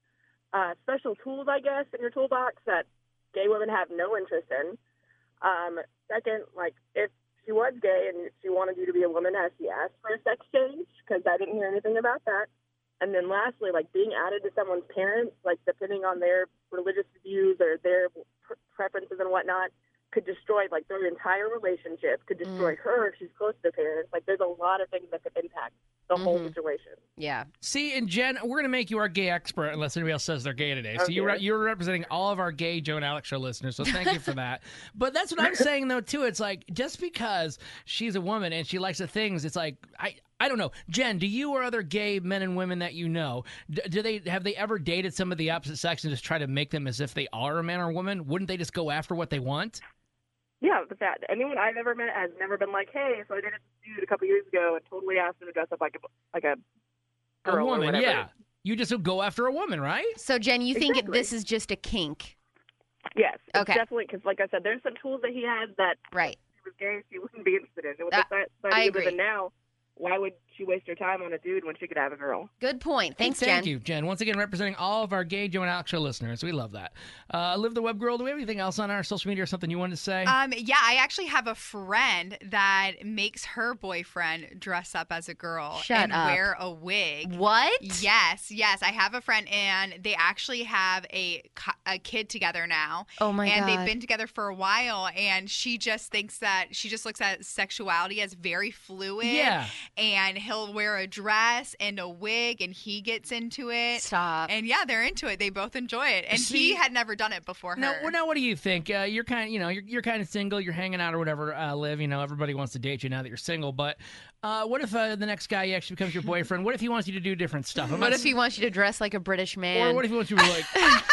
uh, special tools, I guess, in your toolbox that gay women have no interest in. Um, second, like, if she was gay and she wanted you to be a woman, has she asked for a sex change? Because I didn't hear anything about that. And then lastly, like, being added to someone's parents, like, depending on their religious views or their pr- preferences and whatnot, could destroy, like, their entire relationship, could destroy Mm. her if she's close to the parents. Like, there's a lot of things that could impact the whole Mhm. situation. Yeah. See, and Jen, we're going to make you our gay expert unless anybody else says they're gay today. So Okay. you're, you're representing all of our gay Joe and Alex show listeners, so thank you for that. But that's what I'm saying, though, too. It's like, just because she's a woman and she likes the things, it's like, I... I don't know. Jen, do you or other gay men and women that you know, d- do they have they ever dated some of the opposite sex and just try to make them as if they are a man or a woman? Wouldn't they just go after what they want? Yeah, but that anyone I've ever met has never been like, hey, so I dated this dude a couple years ago and totally asked him to dress up like a like a girl A or woman, whatever. yeah. You just would go after a woman, right? So, Jen, you think it, Exactly. this is just a kink? Yes, it's Okay. definitely, because like I said, there's some tools that he has that Right. if she was gay, she wouldn't be interested in. And with Uh, the I society we live agree. in now, why would she waste her time on a dude when she could have a girl? Good point. Thanks, Thank Jen. you, Jen. Once again, representing all of our gay Joe and Alex show listeners. We love that. Uh, Live the Web Girl, do we have anything else on our social media or something you wanted to say? Um, yeah, I actually have a friend that makes her boyfriend dress up as a girl Shut and up. wear a wig. What? Yes, yes. I have a friend, and they actually have a, co- a kid together now. Oh, my and God. they've been together for a while, and she just thinks that she just looks at sexuality as very fluid. Yeah. And he'll wear a dress and a wig, and he gets into it. Stop. And yeah, they're into it. They both enjoy it, and See- he had never done it before Now, her. well, now, what do you think? Uh, you're kind, of, you know, you're, you're kind of single. You're hanging out or whatever. Uh, Liv, you know, everybody wants to date you now that you're single. But uh, what if uh, the next guy actually becomes your boyfriend? What if he wants you to do different stuff? I'm What not if he wants you to dress like a British man? Or what if he wants you to like?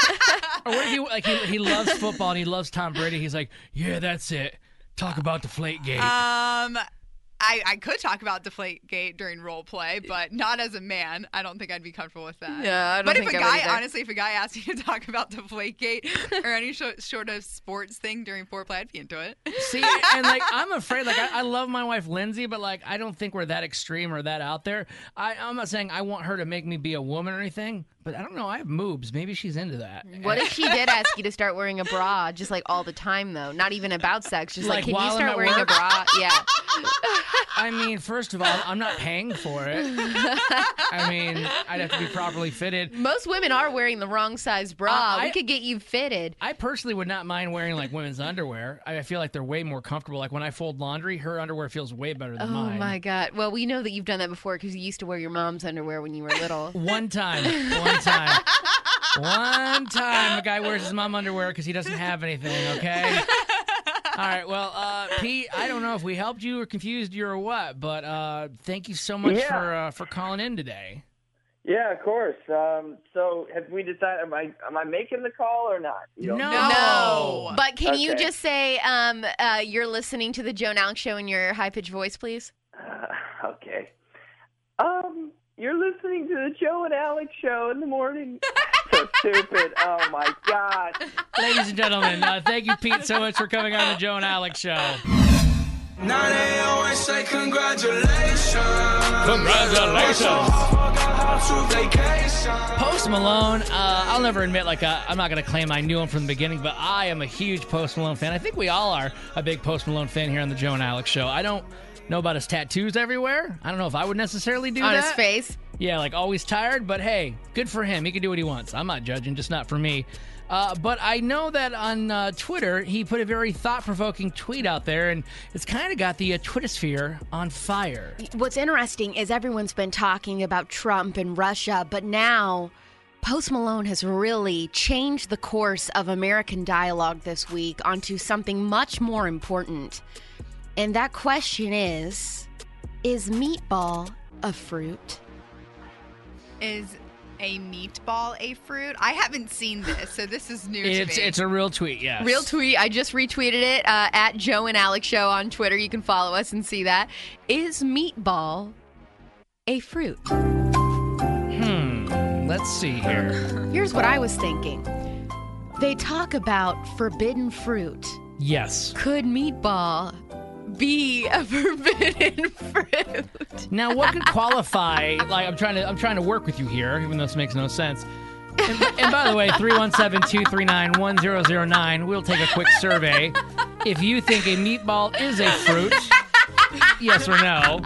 Or what if he like he, he loves football and he loves Tom Brady? He's like, yeah, that's it. Talk about Deflategate. Um, I, I could talk about Deflategate during role play, but not as a man. I don't think I'd be comfortable with that. Yeah, I don't but think if a I would guy, either. honestly, if a guy asked me to talk about Deflategate or any sh- sort of sports thing during foreplay, I'd be into it. See, and like I'm afraid, like I, I love my wife Lindsay, but like I don't think we're that extreme or that out there. I, I'm not saying I want her to make me be a woman or anything, but I don't know. I have moobs. Maybe she's into that. What if she did ask you to start wearing a bra, just like all the time, though? Not even about sex, just like, Like, can while you I'm start at wearing work? a bra? Yeah. I mean, first of all, I'm not paying for it. I mean, I'd have to be properly fitted. Most women are wearing the wrong size bra. Uh, I- we could get you fitted. I personally would not mind wearing like women's underwear. I I feel like they're way more comfortable. Like when I fold laundry, her underwear feels way better than Oh mine. my God. Well, we know that you've done that before because you used to wear your mom's underwear when you were little. One time, one time, one time, a guy wears his mom underwear because he doesn't have anything. Okay. All right. Well, uh, Pete, I don't know if we helped you or confused you or what, but uh, thank you so much Yeah. for uh, for calling in today. Yeah, of course. Um, so have we decided, am I, am I making the call or not? You don't No. know? No. But can you Okay. just say um, uh, you're listening to the Joe and Alex show in your high-pitched voice, please? Uh, okay. Um, you're listening to the Joe and Alex show in the morning. So stupid. Oh, my God. Ladies and gentlemen, uh, thank you, Pete, so much for coming on the Joe and Alex show. Now they always say congratulations. Congratulations. Vacation. Post Malone, uh, I'll never admit, like, uh, I'm not going to claim I knew him from the beginning, but I am a huge Post Malone fan. I think we all are a big Post Malone fan here on the Joe and Alex show. I don't know about his tattoos everywhere. I don't know if I would necessarily do On that. his face? Yeah, like always tired, but hey, good for him. He can do what he wants. I'm not judging, just not for me. Uh, but I know that on uh, Twitter, he put a very thought-provoking tweet out there, and it's kind of got the uh, Twittersphere on fire. What's interesting is everyone's been talking about Trump and Russia, but now Post Malone has really changed the course of American dialogue this week onto something much more important. And that question is, is meatball a fruit? Is a meatball a fruit? I haven't seen this, so this is new It's to me. it's a real tweet, yes. Real tweet. I just retweeted it uh, at Joe and Alex Show on Twitter. You can follow us and see that. Is meatball a fruit? Hmm. Let's see here. Here's what I was thinking. They talk about forbidden fruit. Yes. Could meatball be a forbidden fruit? Now, what could qualify? Like, I'm trying to, I'm trying to work with you here, even though this makes no sense. And, and by the way, three one seven, two three nine, one zero zero nine. We'll take a quick survey. If you think a meatball is a fruit, yes or no.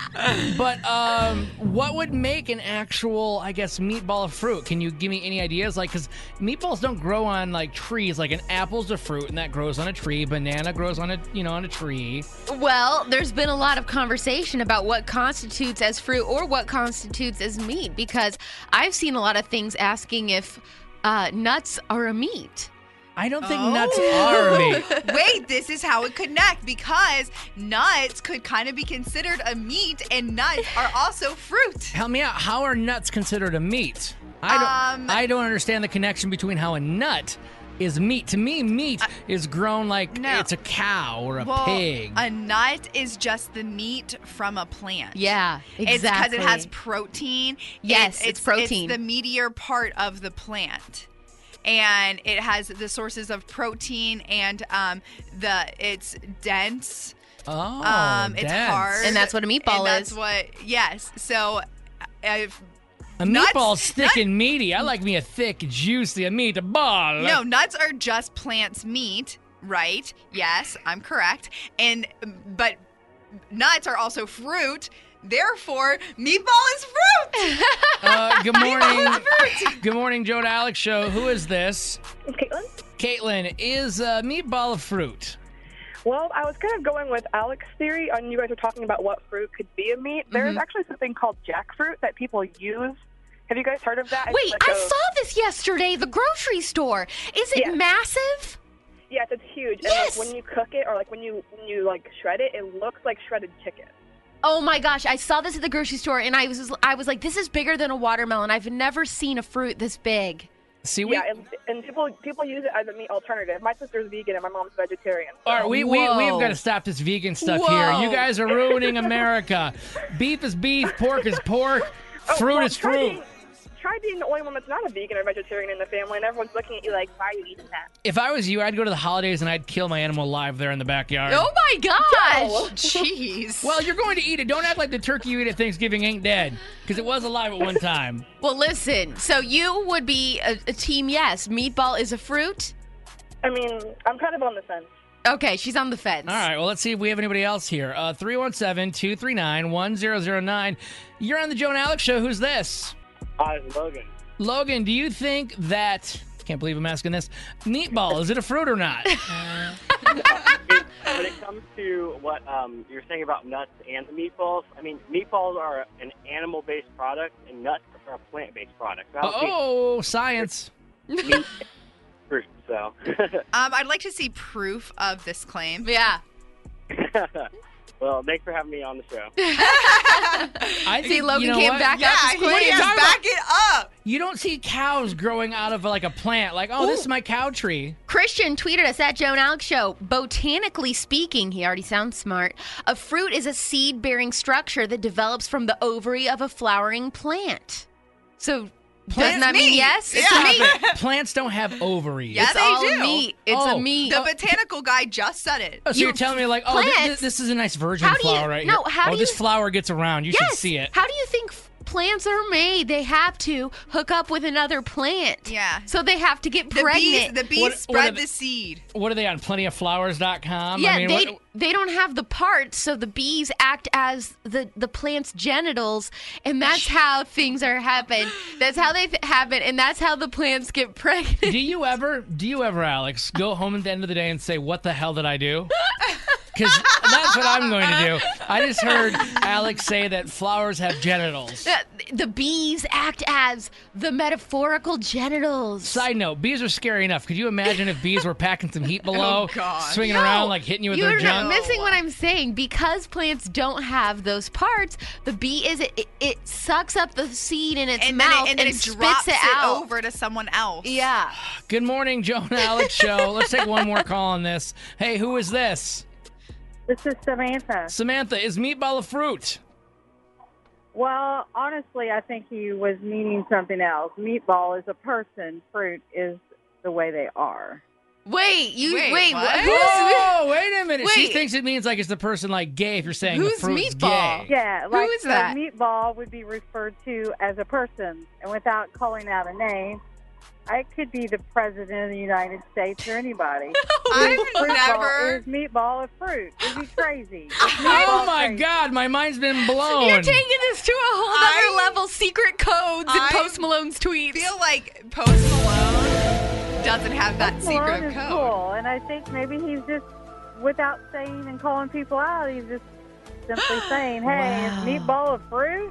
But um, what would make an actual, I guess, meatball a fruit? Can you give me any ideas? Like, because meatballs don't grow on like trees. Like an apple's a fruit, and that grows on a tree. Banana grows on a, you know, on a tree. Well, there's been a lot of conversation about what constitutes as fruit or what constitutes as meat, because I've seen a lot of things asking if uh, nuts are a meat. I don't think Oh. nuts are a meat. Wait, this is how it connect, because nuts could kind of be considered a meat, and nuts are also fruit. Help me out. How are nuts considered a meat? I don't. Um, I don't understand the connection between how a nut is meat. To me, meat is grown like no. it's a cow or a Well, pig. a nut is just the meat from a plant. Yeah, It's because it has exactly. protein. Yes, It- it's protein. It's the meatier part of the plant. And it has the sources of protein, and um, the it's dense. Oh, um, it's dense. hard, And that's what a meatball and that's is. what yes. So, if A nuts- meatball's thick and meaty. I like me a thick, juicy meatball. no, nuts are just plants' meat, right? Yes, I'm correct. And but nuts are also fruit. Therefore, meatball is fruit. Uh, good morning. Meatball is fruit. Good morning, Joe and Alex Show. Who is this? It's Caitlin. Caitlin, is uh, meatball a fruit? Well, I was kind of going with Alex's theory on you guys were talking about what fruit could be a meat. There's Mhm. actually something called jackfruit that people use. Have you guys heard of that? It's Wait, like I a- saw this yesterday at the grocery store. Is it Yes. massive? Yes, it's huge. Yes. And like, when you cook it or like when you when you like shred it, it looks like shredded chicken. Oh my gosh, I saw this at the grocery store and I was I was like, this is bigger than a watermelon. I've never seen a fruit this big. See, we. Yeah, and, and people people use it as a meat alternative. My sister's vegan and my mom's vegetarian. All right, we, we, Whoa. we've got to stop this vegan stuff Whoa. here. You guys are ruining America. Beef is beef, pork is pork, Oh, fruit well, is try fruit. being- Try being the only one that's not a vegan or vegetarian in the family, and everyone's looking at you like, why are you eating that? If I was you, I'd go to the holidays and I'd kill my animal alive there in the backyard. Oh my gosh. Jeez. Well, you're going to eat it. Don't act like the turkey you eat at Thanksgiving ain't dead, because it was alive at one time. Well, listen, so you would be a, a team yes. Meatball is a fruit? I mean, I'm kind of on the fence. Okay, she's on the fence. All right, well, let's see if we have anybody else here. Uh, three one seven, two three nine, one zero zero nine. You're on the Joe and Alex Show. Who's this? Hi, it's Logan. Logan, do you think that... Can't believe I'm asking this. Meatball, is it a fruit or not? When it comes to what um, you're saying about nuts and the meatballs, I mean, meatballs are an animal-based product, and nuts are a plant-based product. So I don't think Oh, science. meat is fruit, so. Um, I'd like to see proof of this claim. Yeah. Well, thanks for having me on the show. I See, think, Logan you know came what? back Yeah, up. he What are you is. talking Back about? it up. You don't see cows growing out of like a plant. Like, oh, this is my cow tree. Christian tweeted us at Joe and Alex Show. Botanically speaking, he already sounds smart. A fruit is a seed-bearing structure that develops from the ovary of a flowering plant. So doesn't that mean meat. yes? It's Yeah. a meat. Plants don't have ovaries. Yeah, It's they all do. meat. It's Oh. a meat. The botanical guy just said it. Oh, so You- you're telling me like, oh, thi- plants- thi- this is a nice virgin How do you- flower right no, here. how oh, do this you- flower gets around. You yes. should see it. How do you think f- plants are made? They have to hook up with another plant. Yeah. So they have to get The bees, pregnant. the bees What- what spread are the- the seed. What are they on? plenty of flowers dot com? Yeah, I mean, they what, they don't have the parts, so the bees act as the the plant's genitals, and that's how things are happen. That's how they th- happen, and that's how the plants get pregnant. do you ever, do you ever, Alex, go home at the end of the day and say, what the hell did I do? because that's what I'm going to do. I just heard Alex say that flowers have genitals. The, the bees act as the metaphorical genitals. Side note, bees are scary enough. Could you imagine if bees were packing some heat below, Oh, gosh. swinging No, around, like hitting you with their You're junk? not missing what I'm saying. Because plants don't have those parts, the bee is it, it sucks up the seed in its And then mouth it, and then it spits drops it it out. over to someone else. Yeah. Good morning, Joe and Alex show. Let's take one more call on this. Hey, who is this? This is Samantha. Samantha, is meatball a fruit? Well, honestly, I think he was meaning something else. Meatball is a person. Fruit is the way they are. Wait, you Wait, wait. what? who's Oh, wait a minute. She Wait. thinks it means like it's the person like gay if you're saying Who's the fruit's meatball? gay. Yeah, Who like is a that? meatball would be referred to as a person, and without calling out a name, I could be the president of the United States or anybody. I've Fruit never- ball, is meatball a fruit? Is he crazy? Is Oh meatball my crazy? God, my mind's been blown. You're taking this to a whole other I- level. Secret codes I and Post Malone's tweets. feel like Post Malone doesn't have that Post Malone secret is code. cool, and I think maybe he's just, without saying and calling people out, he's just simply saying, "Hey, Wow. is meatball a fruit?"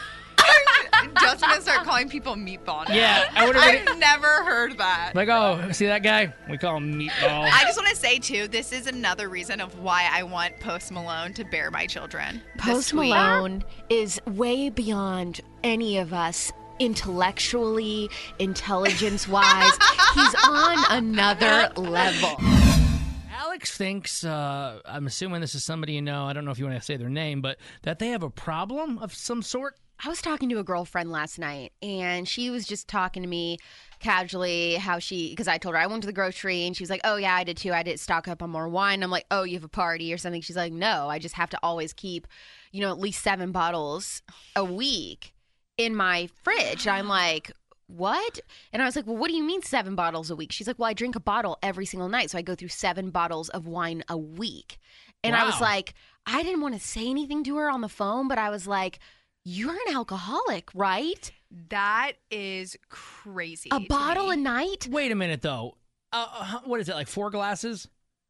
Just gonna start calling people meatball now. Yeah, I would've been- I've never heard that. Like, oh, see that guy? We call him meatball. I just want to say too, this is another reason of why I want Post Malone to bear my children. This Post tweet. Malone is way beyond any of us intellectually, intelligence wise. He's on another level. Alex thinks, uh, I'm assuming this is somebody you know, I don't know if you want to say their name, but that they have a problem of some sort. I was talking to a girlfriend last night, and she was just talking to me casually how she, because I told her I went to the grocery, and she was like, oh, yeah, I did too. I did stock up on more wine. I'm like, oh, you have a party or something? She's like, no, I just have to always keep, you know, at least seven bottles a week in my fridge. I'm like, what? And I was like, well, what do you mean seven bottles a week? She's like, well, I drink a bottle every single night. So I go through seven bottles of wine a week. And I was Wow. like, I didn't want to say anything to her on the phone, but I was like, you're an alcoholic, right? That is crazy. A to bottle me. a night? Wait a minute, though. Uh, uh, what is it, like four glasses?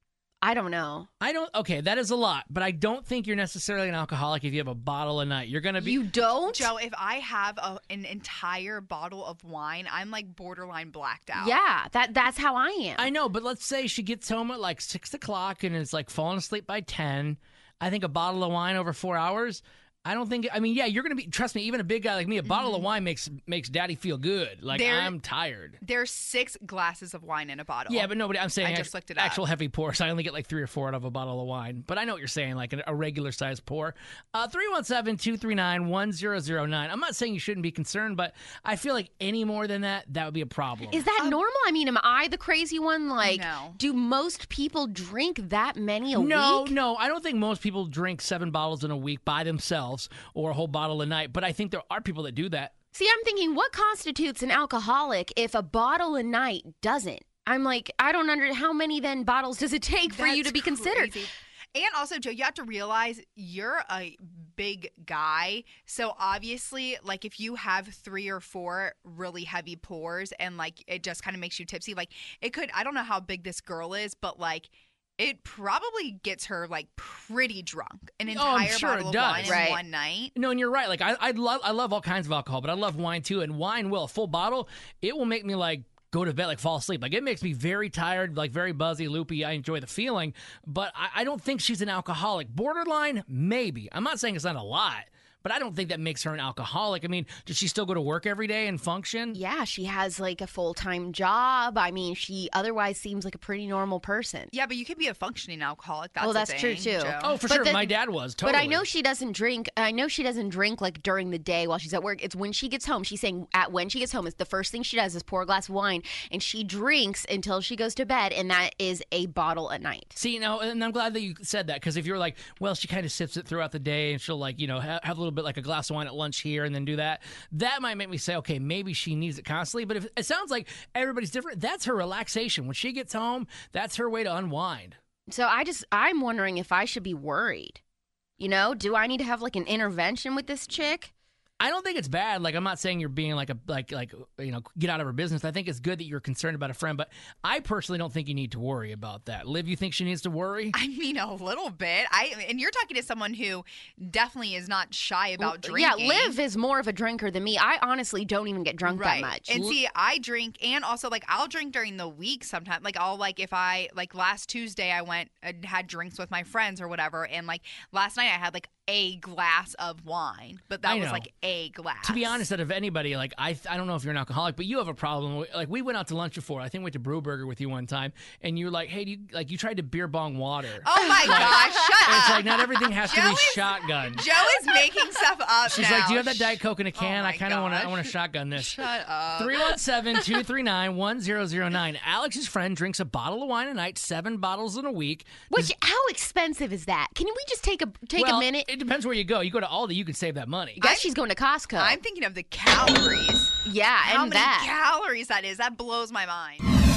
I don't know. I don't. Okay, that is a lot, but I don't think you're necessarily an alcoholic if you have a bottle a night. You're gonna be. You don't? Joe, if I have a, an entire bottle of wine, I'm like borderline blacked out. Yeah, that that's how I am. I know, but let's say she gets home at like six o'clock and is like falling asleep by ten. I think a bottle of wine over four hours. I don't think. I mean, yeah, you're gonna be. Trust me, even a big guy like me, a bottle of wine makes makes Daddy feel good. Like There- I'm tired. There's six glasses of wine in a bottle. Yeah, but nobody. I'm saying I act- just looked it up. actual heavy pours. I only get like three or four out of a bottle of wine. But I know what you're saying, like a, a regular size pour. Uh, three one seven, two three nine, one zero zero nine. I'm not saying you shouldn't be concerned, but I feel like any more than that, that would be a problem. Is that normal? I mean, am I the crazy one? Like, No. do most people drink that many a no, week? no, I don't think most people drink seven bottles in a week by themselves or a whole bottle a night. But I think there are people that do that. See, I'm thinking, what constitutes an alcoholic if a bottle a night doesn't? I'm like, I don't under how many then bottles does it take for you That's to be considered? crazy. And also, Joe, you have to realize you're a big guy. So obviously, like if you have three or four really heavy pours and like it just kind of makes you tipsy, like it could, I don't know how big this girl is, but like it probably gets her like pretty drunk. An Oh, entire I'm sure bottle it of does. wine Right. in one night. No, and you're right. Like I, I love, I love all kinds of alcohol, but I love wine too. And wine will, a full bottle, it will make me like go to bed, like fall asleep. Like it makes me very tired, like very buzzy, loopy. I enjoy the feeling, but I, I don't think she's an alcoholic. Borderline, maybe. I'm not saying it's not a lot, but I don't think that makes her an alcoholic. I mean, does she still go to work every day and function? Yeah, she has like a full time job. I mean, she otherwise seems like a pretty normal person. Yeah, but you could be a functioning alcoholic. That's well, a that's true thing, too. Joe. Oh, for But sure. the- My dad was totally. But I know she doesn't drink. I know she doesn't drink like during the day while she's at work. It's when she gets home. She's saying at when she gets home, it's the first thing she does is pour a glass of wine, and she drinks until she goes to bed, and that is a bottle a night. See, now, and I'm glad that you said that, because if you're like, well, she kind of sips it throughout the day and she'll like, you know, ha- have a little bit like a glass of wine at lunch here and then do that, that might make me say, okay, maybe she needs it constantly. But if it sounds like everybody's different, that's her relaxation. When she gets home, that's her way to unwind. So I just I'm wondering if I should be worried. You know, do I need to have like an intervention with this chick? I don't think it's bad. Like, I'm not saying you're being like a like like you know get out of her business. I think it's good that you're concerned about a friend, but I personally don't think you need to worry about that. Liv, you think she needs to worry? I mean, a little bit. I and you're talking to someone who definitely is not shy about drinking. Yeah, Liv is more of a drinker than me. I honestly don't even get drunk right. that much. And see, I drink, and also like I'll drink during the week sometimes. Like I'll like if I like last Tuesday I went and had drinks with my friends or whatever, and like last night I had like a glass of wine, but that I was know. like a glass. To be honest, out of anybody, like I, I don't know if you're an alcoholic, but you have a problem. Like we went out to lunch before. I think we went to Brew Burger with you one time, and you were like, "Hey, do you like you tried to beer bong water?" Oh my like, gosh! Shut It's up. like not everything has Joe to be is- shotgun. Joe is making stuff up. She's now. like, "Do you have that Diet Coke in a can? Oh I my kind of want to. I gosh. want to shotgun this." Shut up. three one seven, two three nine, one zero zero nine. Alex's friend drinks a bottle of wine a night, seven bottles in a week. Which, how expensive is that? Can we just take a take well, a minute? It depends where you go. You go to Aldi, you can save that money. I guess she's going to Costco. I'm thinking of the calories. Yeah, How and many that. calories that is? That blows my mind.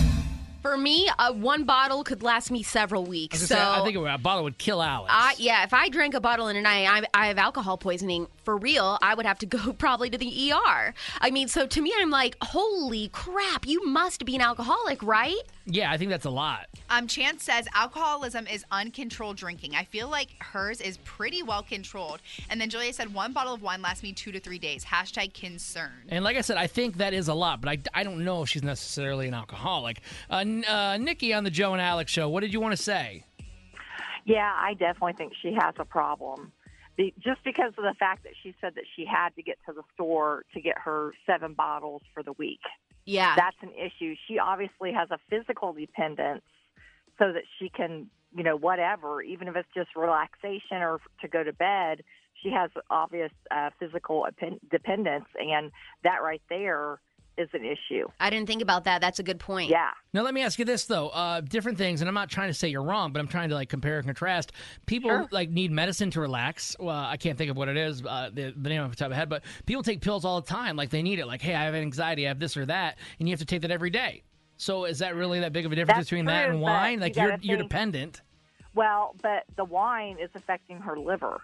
For me, uh, one bottle could last me several weeks. I, was So gonna say, I think a bottle would kill Alex. I, yeah, if I drank a bottle in a night, I, I have alcohol poisoning for real. I would have to go probably to the E R. I mean, so to me, I'm like, holy crap, you must be an alcoholic, right? Yeah, I think that's a lot. Um, Chance says alcoholism is uncontrolled drinking. I feel like hers is pretty well controlled. And then Julia said one bottle of wine lasts me two to three days. Hashtag concern. And like I said, I think that is a lot, but I, I don't know if she's necessarily an alcoholic. Uh, N- uh, Nikki on the Joe and Alex show, what did you want to say? Yeah, I definitely think she has a problem. Be, just because of the fact that she said that she had to get to the store to get her seven bottles for the week. Yeah. That's an issue. She obviously has a physical dependence so that she can, you know, whatever, even if it's just relaxation or to go to bed, she has obvious uh, physical dependence. And that right there is an issue. I didn't think about that. That's a good point. Yeah. Now, let me ask you this, though. Uh, different things, and I'm not trying to say you're wrong, but I'm trying to, like, compare and contrast. People, Sure. like, need medicine to relax. Well, I can't think of what it is, uh, the, the name off the top of my head, but people take pills all the time. Like, they need it. Like, hey, I have anxiety, I have this or that, and you have to take that every day. So is that really that big of a difference That's between that true, and but wine? you Like, gotta you're, you're think- dependent. Well, but the wine is affecting her liver.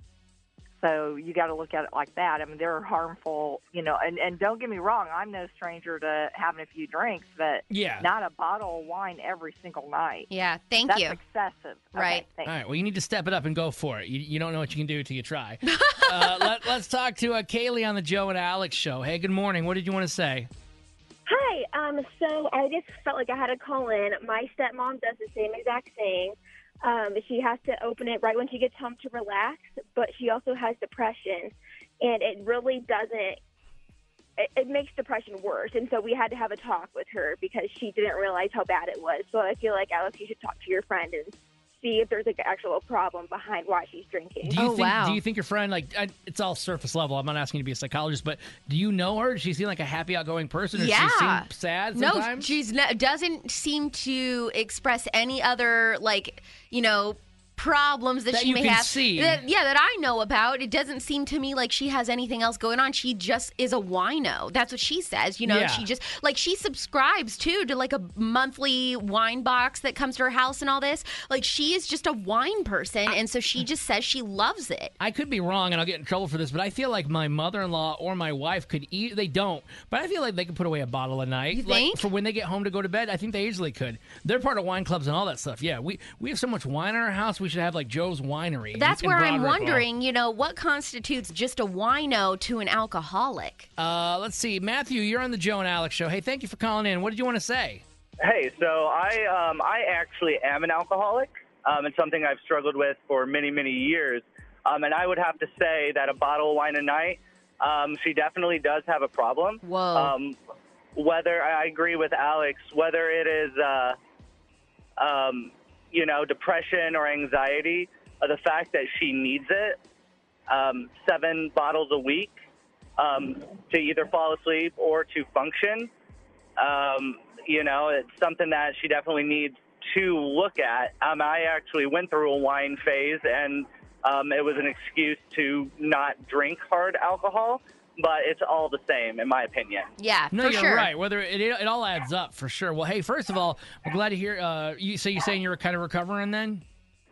So you got to look at it like that. I mean, they're harmful, you know, and, and don't get me wrong, I'm no stranger to having a few drinks, but Yeah. not a bottle of wine every single night. Yeah, thank That's you. excessive. Okay, Right. thanks. All right, well, you need to step it up and go for it. You, you don't know what you can do till you try. uh, let, let's talk to uh, Kaylee on the Joe and Alex show. Hey, good morning. What did you want to say? Hi. Um, so I just felt like I had to call in. My stepmom does the same exact thing. Um, she has to open it right when she gets home to relax, but she also has depression, and it really doesn't. It, it makes depression worse, and so we had to have a talk with her because she didn't realize how bad it was. So I feel like, Alex, you should talk to your friend and see if there's like an actual problem behind why she's drinking. Do you think, Do you think your friend, like, I, it's all surface level. I'm not asking you to be a psychologist, but do you know her? Does she seem like a happy, outgoing person? Or Yeah. does she seem sad No, sometimes? she's ne- doesn't seem to express any other, like, you know, problems that, That she you may can have. see. That, yeah, that I know about. It doesn't seem to me like she has anything else going on. She just is a wino. That's what she says. You know, Yeah. she just, like, she subscribes, too, to, like, a monthly wine box that comes to her house and all this. Like, she is just a wine person, and so she just says she loves it. I could be wrong, and I'll get in trouble for this, but I feel like my mother-in-law or my wife could eat. They don't, but I feel like they could put away a bottle a night. You Like, think? for when they get home to go to bed, I think they easily could. They're part of wine clubs and all that stuff. Yeah, we we have so much wine in our house. We should have like Joe's Winery. in- That's in where I'm Broad Ripple. wondering, you know, what constitutes just a wino to an alcoholic? Uh, let's see, Matthew, you're on the Joe and Alex show. Hey, thank you for calling in. What did you want to say? Hey, so I um, I actually am an alcoholic. Um, it's something I've struggled with for many, many years. Um, and I would have to say that a bottle of wine a night, um, she definitely does have a problem. Whoa. Um, whether I agree with Alex, whether it is, uh, um, you know, depression or anxiety, uh, the fact that she needs it, um, seven bottles a week um, to either fall asleep or to function. Um, you know, it's something that she definitely needs to look at. Um, I actually went through a wine phase, and um, it was an excuse to not drink hard alcohol, but it's all the same, in my opinion. Yeah, No, for you're sure. right. Whether it, it, it all adds up for sure. Well, hey, first of all, we're glad to hear. Uh, you so you're saying you're kind of recovering then?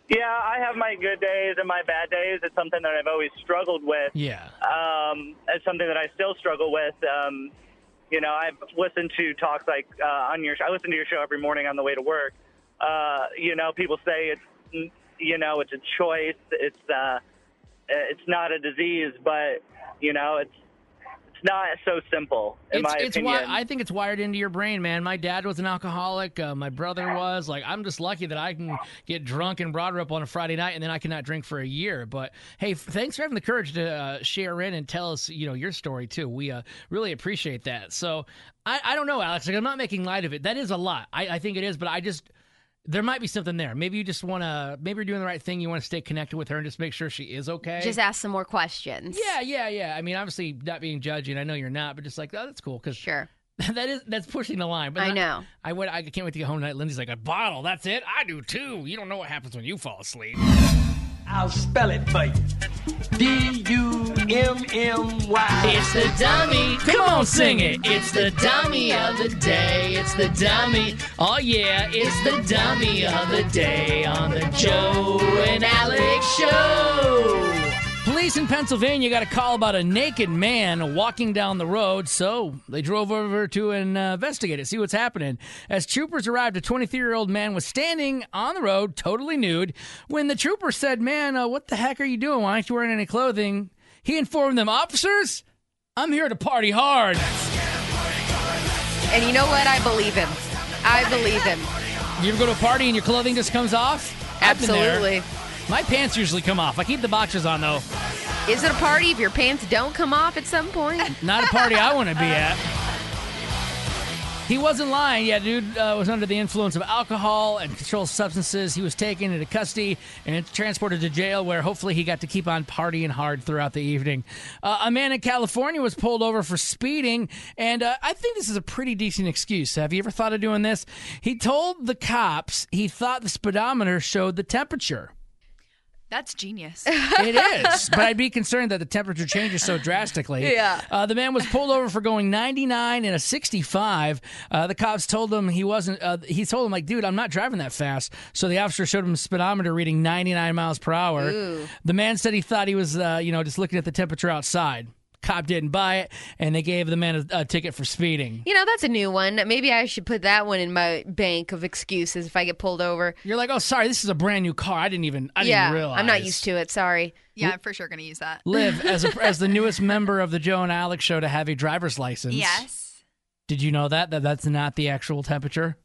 Yeah, I have my good days and my bad days. It's something that I've always struggled with. Yeah. Um, it's something that I still struggle with. Um, you know, I've listened to talks like uh, on your. I listen to your show every morning on the way to work. Uh, you know, people say it's, you know, it's a choice. It's uh, it's not a disease, but you know, it's. It's not so simple, in it's, my it's opinion. wi- I think it's wired into your brain, man. My dad was an alcoholic. Uh, my brother was. Like, I'm just lucky that I can get drunk in Broad Ripple on a Friday night, and then I cannot drink for a year. But, hey, f- thanks for having the courage to uh, share in and tell us, you know, your story, too. We uh, really appreciate that. So, I, I don't know, Alex. Like, I'm not making light of it. That is a lot. I, I think it is, but I just... There might be something there. Maybe you just want to, maybe you're doing the right thing. You want to stay connected with her and just make sure she is okay. Just ask some more questions. Yeah, yeah, yeah. I mean, obviously not being judgy, and I know you're not, but just like, oh, that's cool. Cause sure. that is, that's pushing the line. But I not- know. I would, I can't wait to get home tonight. Lindsay's like, a bottle, that's it? I do too. You don't know what happens when you fall asleep. I'll spell it for you. D U M M Y. It's the dummy. Come on, sing it. It's the dummy of the day. It's the dummy. Oh, yeah. It's the dummy of the day on the Joe and Alex Show. Police in Pennsylvania got a call about a naked man walking down the road, so they drove over to uh, investigate it, see what's happening. As troopers arrived, a twenty-three-year-old man was standing on the road, totally nude. When the troopers said, man, uh, what the heck are you doing? Why aren't you wearing any clothing? He informed them, officers, I'm here to party hard. And you know what? I believe him. I believe him. You ever go to a party and your clothing just comes off? I've been there. Absolutely. My pants usually come off. I keep the boxers on, though. Is it a party if your pants don't come off at some point? Not a party I want to be at. He wasn't lying. Yeah, dude uh, was under the influence of alcohol and controlled substances. He was taken into custody and transported to jail, where hopefully he got to keep on partying hard throughout the evening. Uh, a man in California was pulled over for speeding, and uh, I think this is a pretty decent excuse. Have you ever thought of doing this? He told the cops he thought the speedometer showed the temperature. That's genius. It is, but I'd be concerned that the temperature changes so drastically. Yeah. Uh, the man was pulled over for going ninety-nine and a sixty-five. Uh, the cops told him he wasn't, uh, he told him, like, dude, I'm not driving that fast. So the officer showed him a speedometer reading ninety-nine miles per hour. Ooh. The man said he thought he was, uh, you know, just looking at the temperature outside. Cop didn't buy it, and they gave the man a, a ticket for speeding. You know, that's a new one. Maybe I should put that one in my bank of excuses if I get pulled over. You're like, oh, sorry, this is a brand new car. I didn't even, I yeah, didn't realize. I'm not used to it. Sorry. Yeah, I'm for sure going to use that. Liv, as a, as the newest member of the Joe and Alex Show to have a driver's license. Yes. Did you know that? That that's not the actual temperature?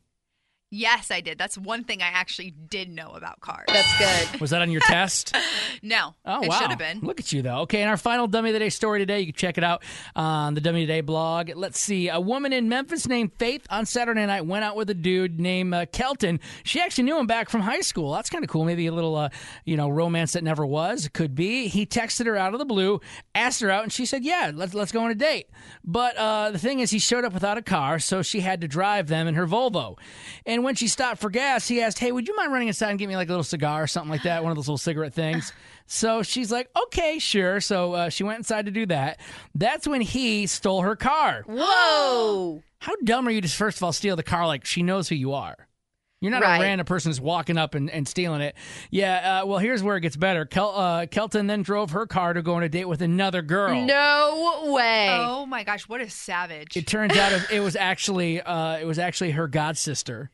Yes, I did. That's one thing I actually did know about cars. That's good. Was that on your test? No. Oh, it wow. should have been. Look at you, though. Okay, and our final Dummy of the Day story today, you can check it out on the Dummy of the Day blog. Let's see. A woman in Memphis named Faith on Saturday night went out with a dude named uh, Kelton. She actually knew him back from high school. That's kind of cool. Maybe a little, uh, you know, romance that never was. It could be. He texted her out of the blue, asked her out, and she said, yeah, let's, let's go on a date. But uh, the thing is, he showed up without a car, so she had to drive them in her Volvo. And when she stopped for gas, he asked, hey, would you mind running inside and get me like a little cigar or something like that, one of those little cigarette things? So she's like, okay, sure. So uh, she went inside to do that. That's when he stole her car. Whoa. How dumb are you to, first of all, steal the car like she knows who you are? You're not Right. a random person who's walking up and, and stealing it. Yeah, uh, well, here's where it gets better. Kel, uh, Kelton then drove her car to go on a date with another girl. No way. Oh my gosh, what a savage. It turns out it, it was actually uh, it was actually her god sister.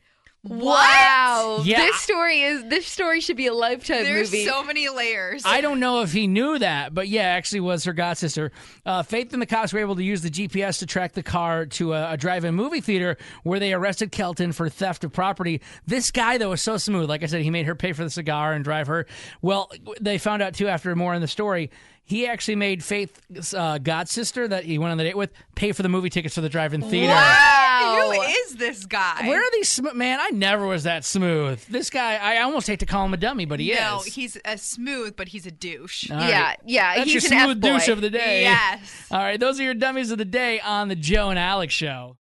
Wow. Yeah. This story is this story should be a Lifetime There's movie. so many layers. I don't know if he knew that, but yeah, actually was her god sister. Uh, Faith and the cops were able to use the G P S to track the car to a, a drive-in movie theater where they arrested Kelton for theft of property. This guy, though, was so smooth. Like I said, he made her pay for the cigar and drive her. Well, they found out, too, after more in the story, he actually made Faith's uh, god sister that he went on the date with pay for the movie tickets for the drive-in theater. Who is this guy? Where are these sm- man? I never was that smooth. This guy, I almost hate to call him a dummy, but he no, is. he's a smooth, but he's a douche. All Yeah, right. yeah, That's he's your an smooth F-boy. douche of the day. Yes. All right, those are your dummies of the day on the Joe and Alex Show.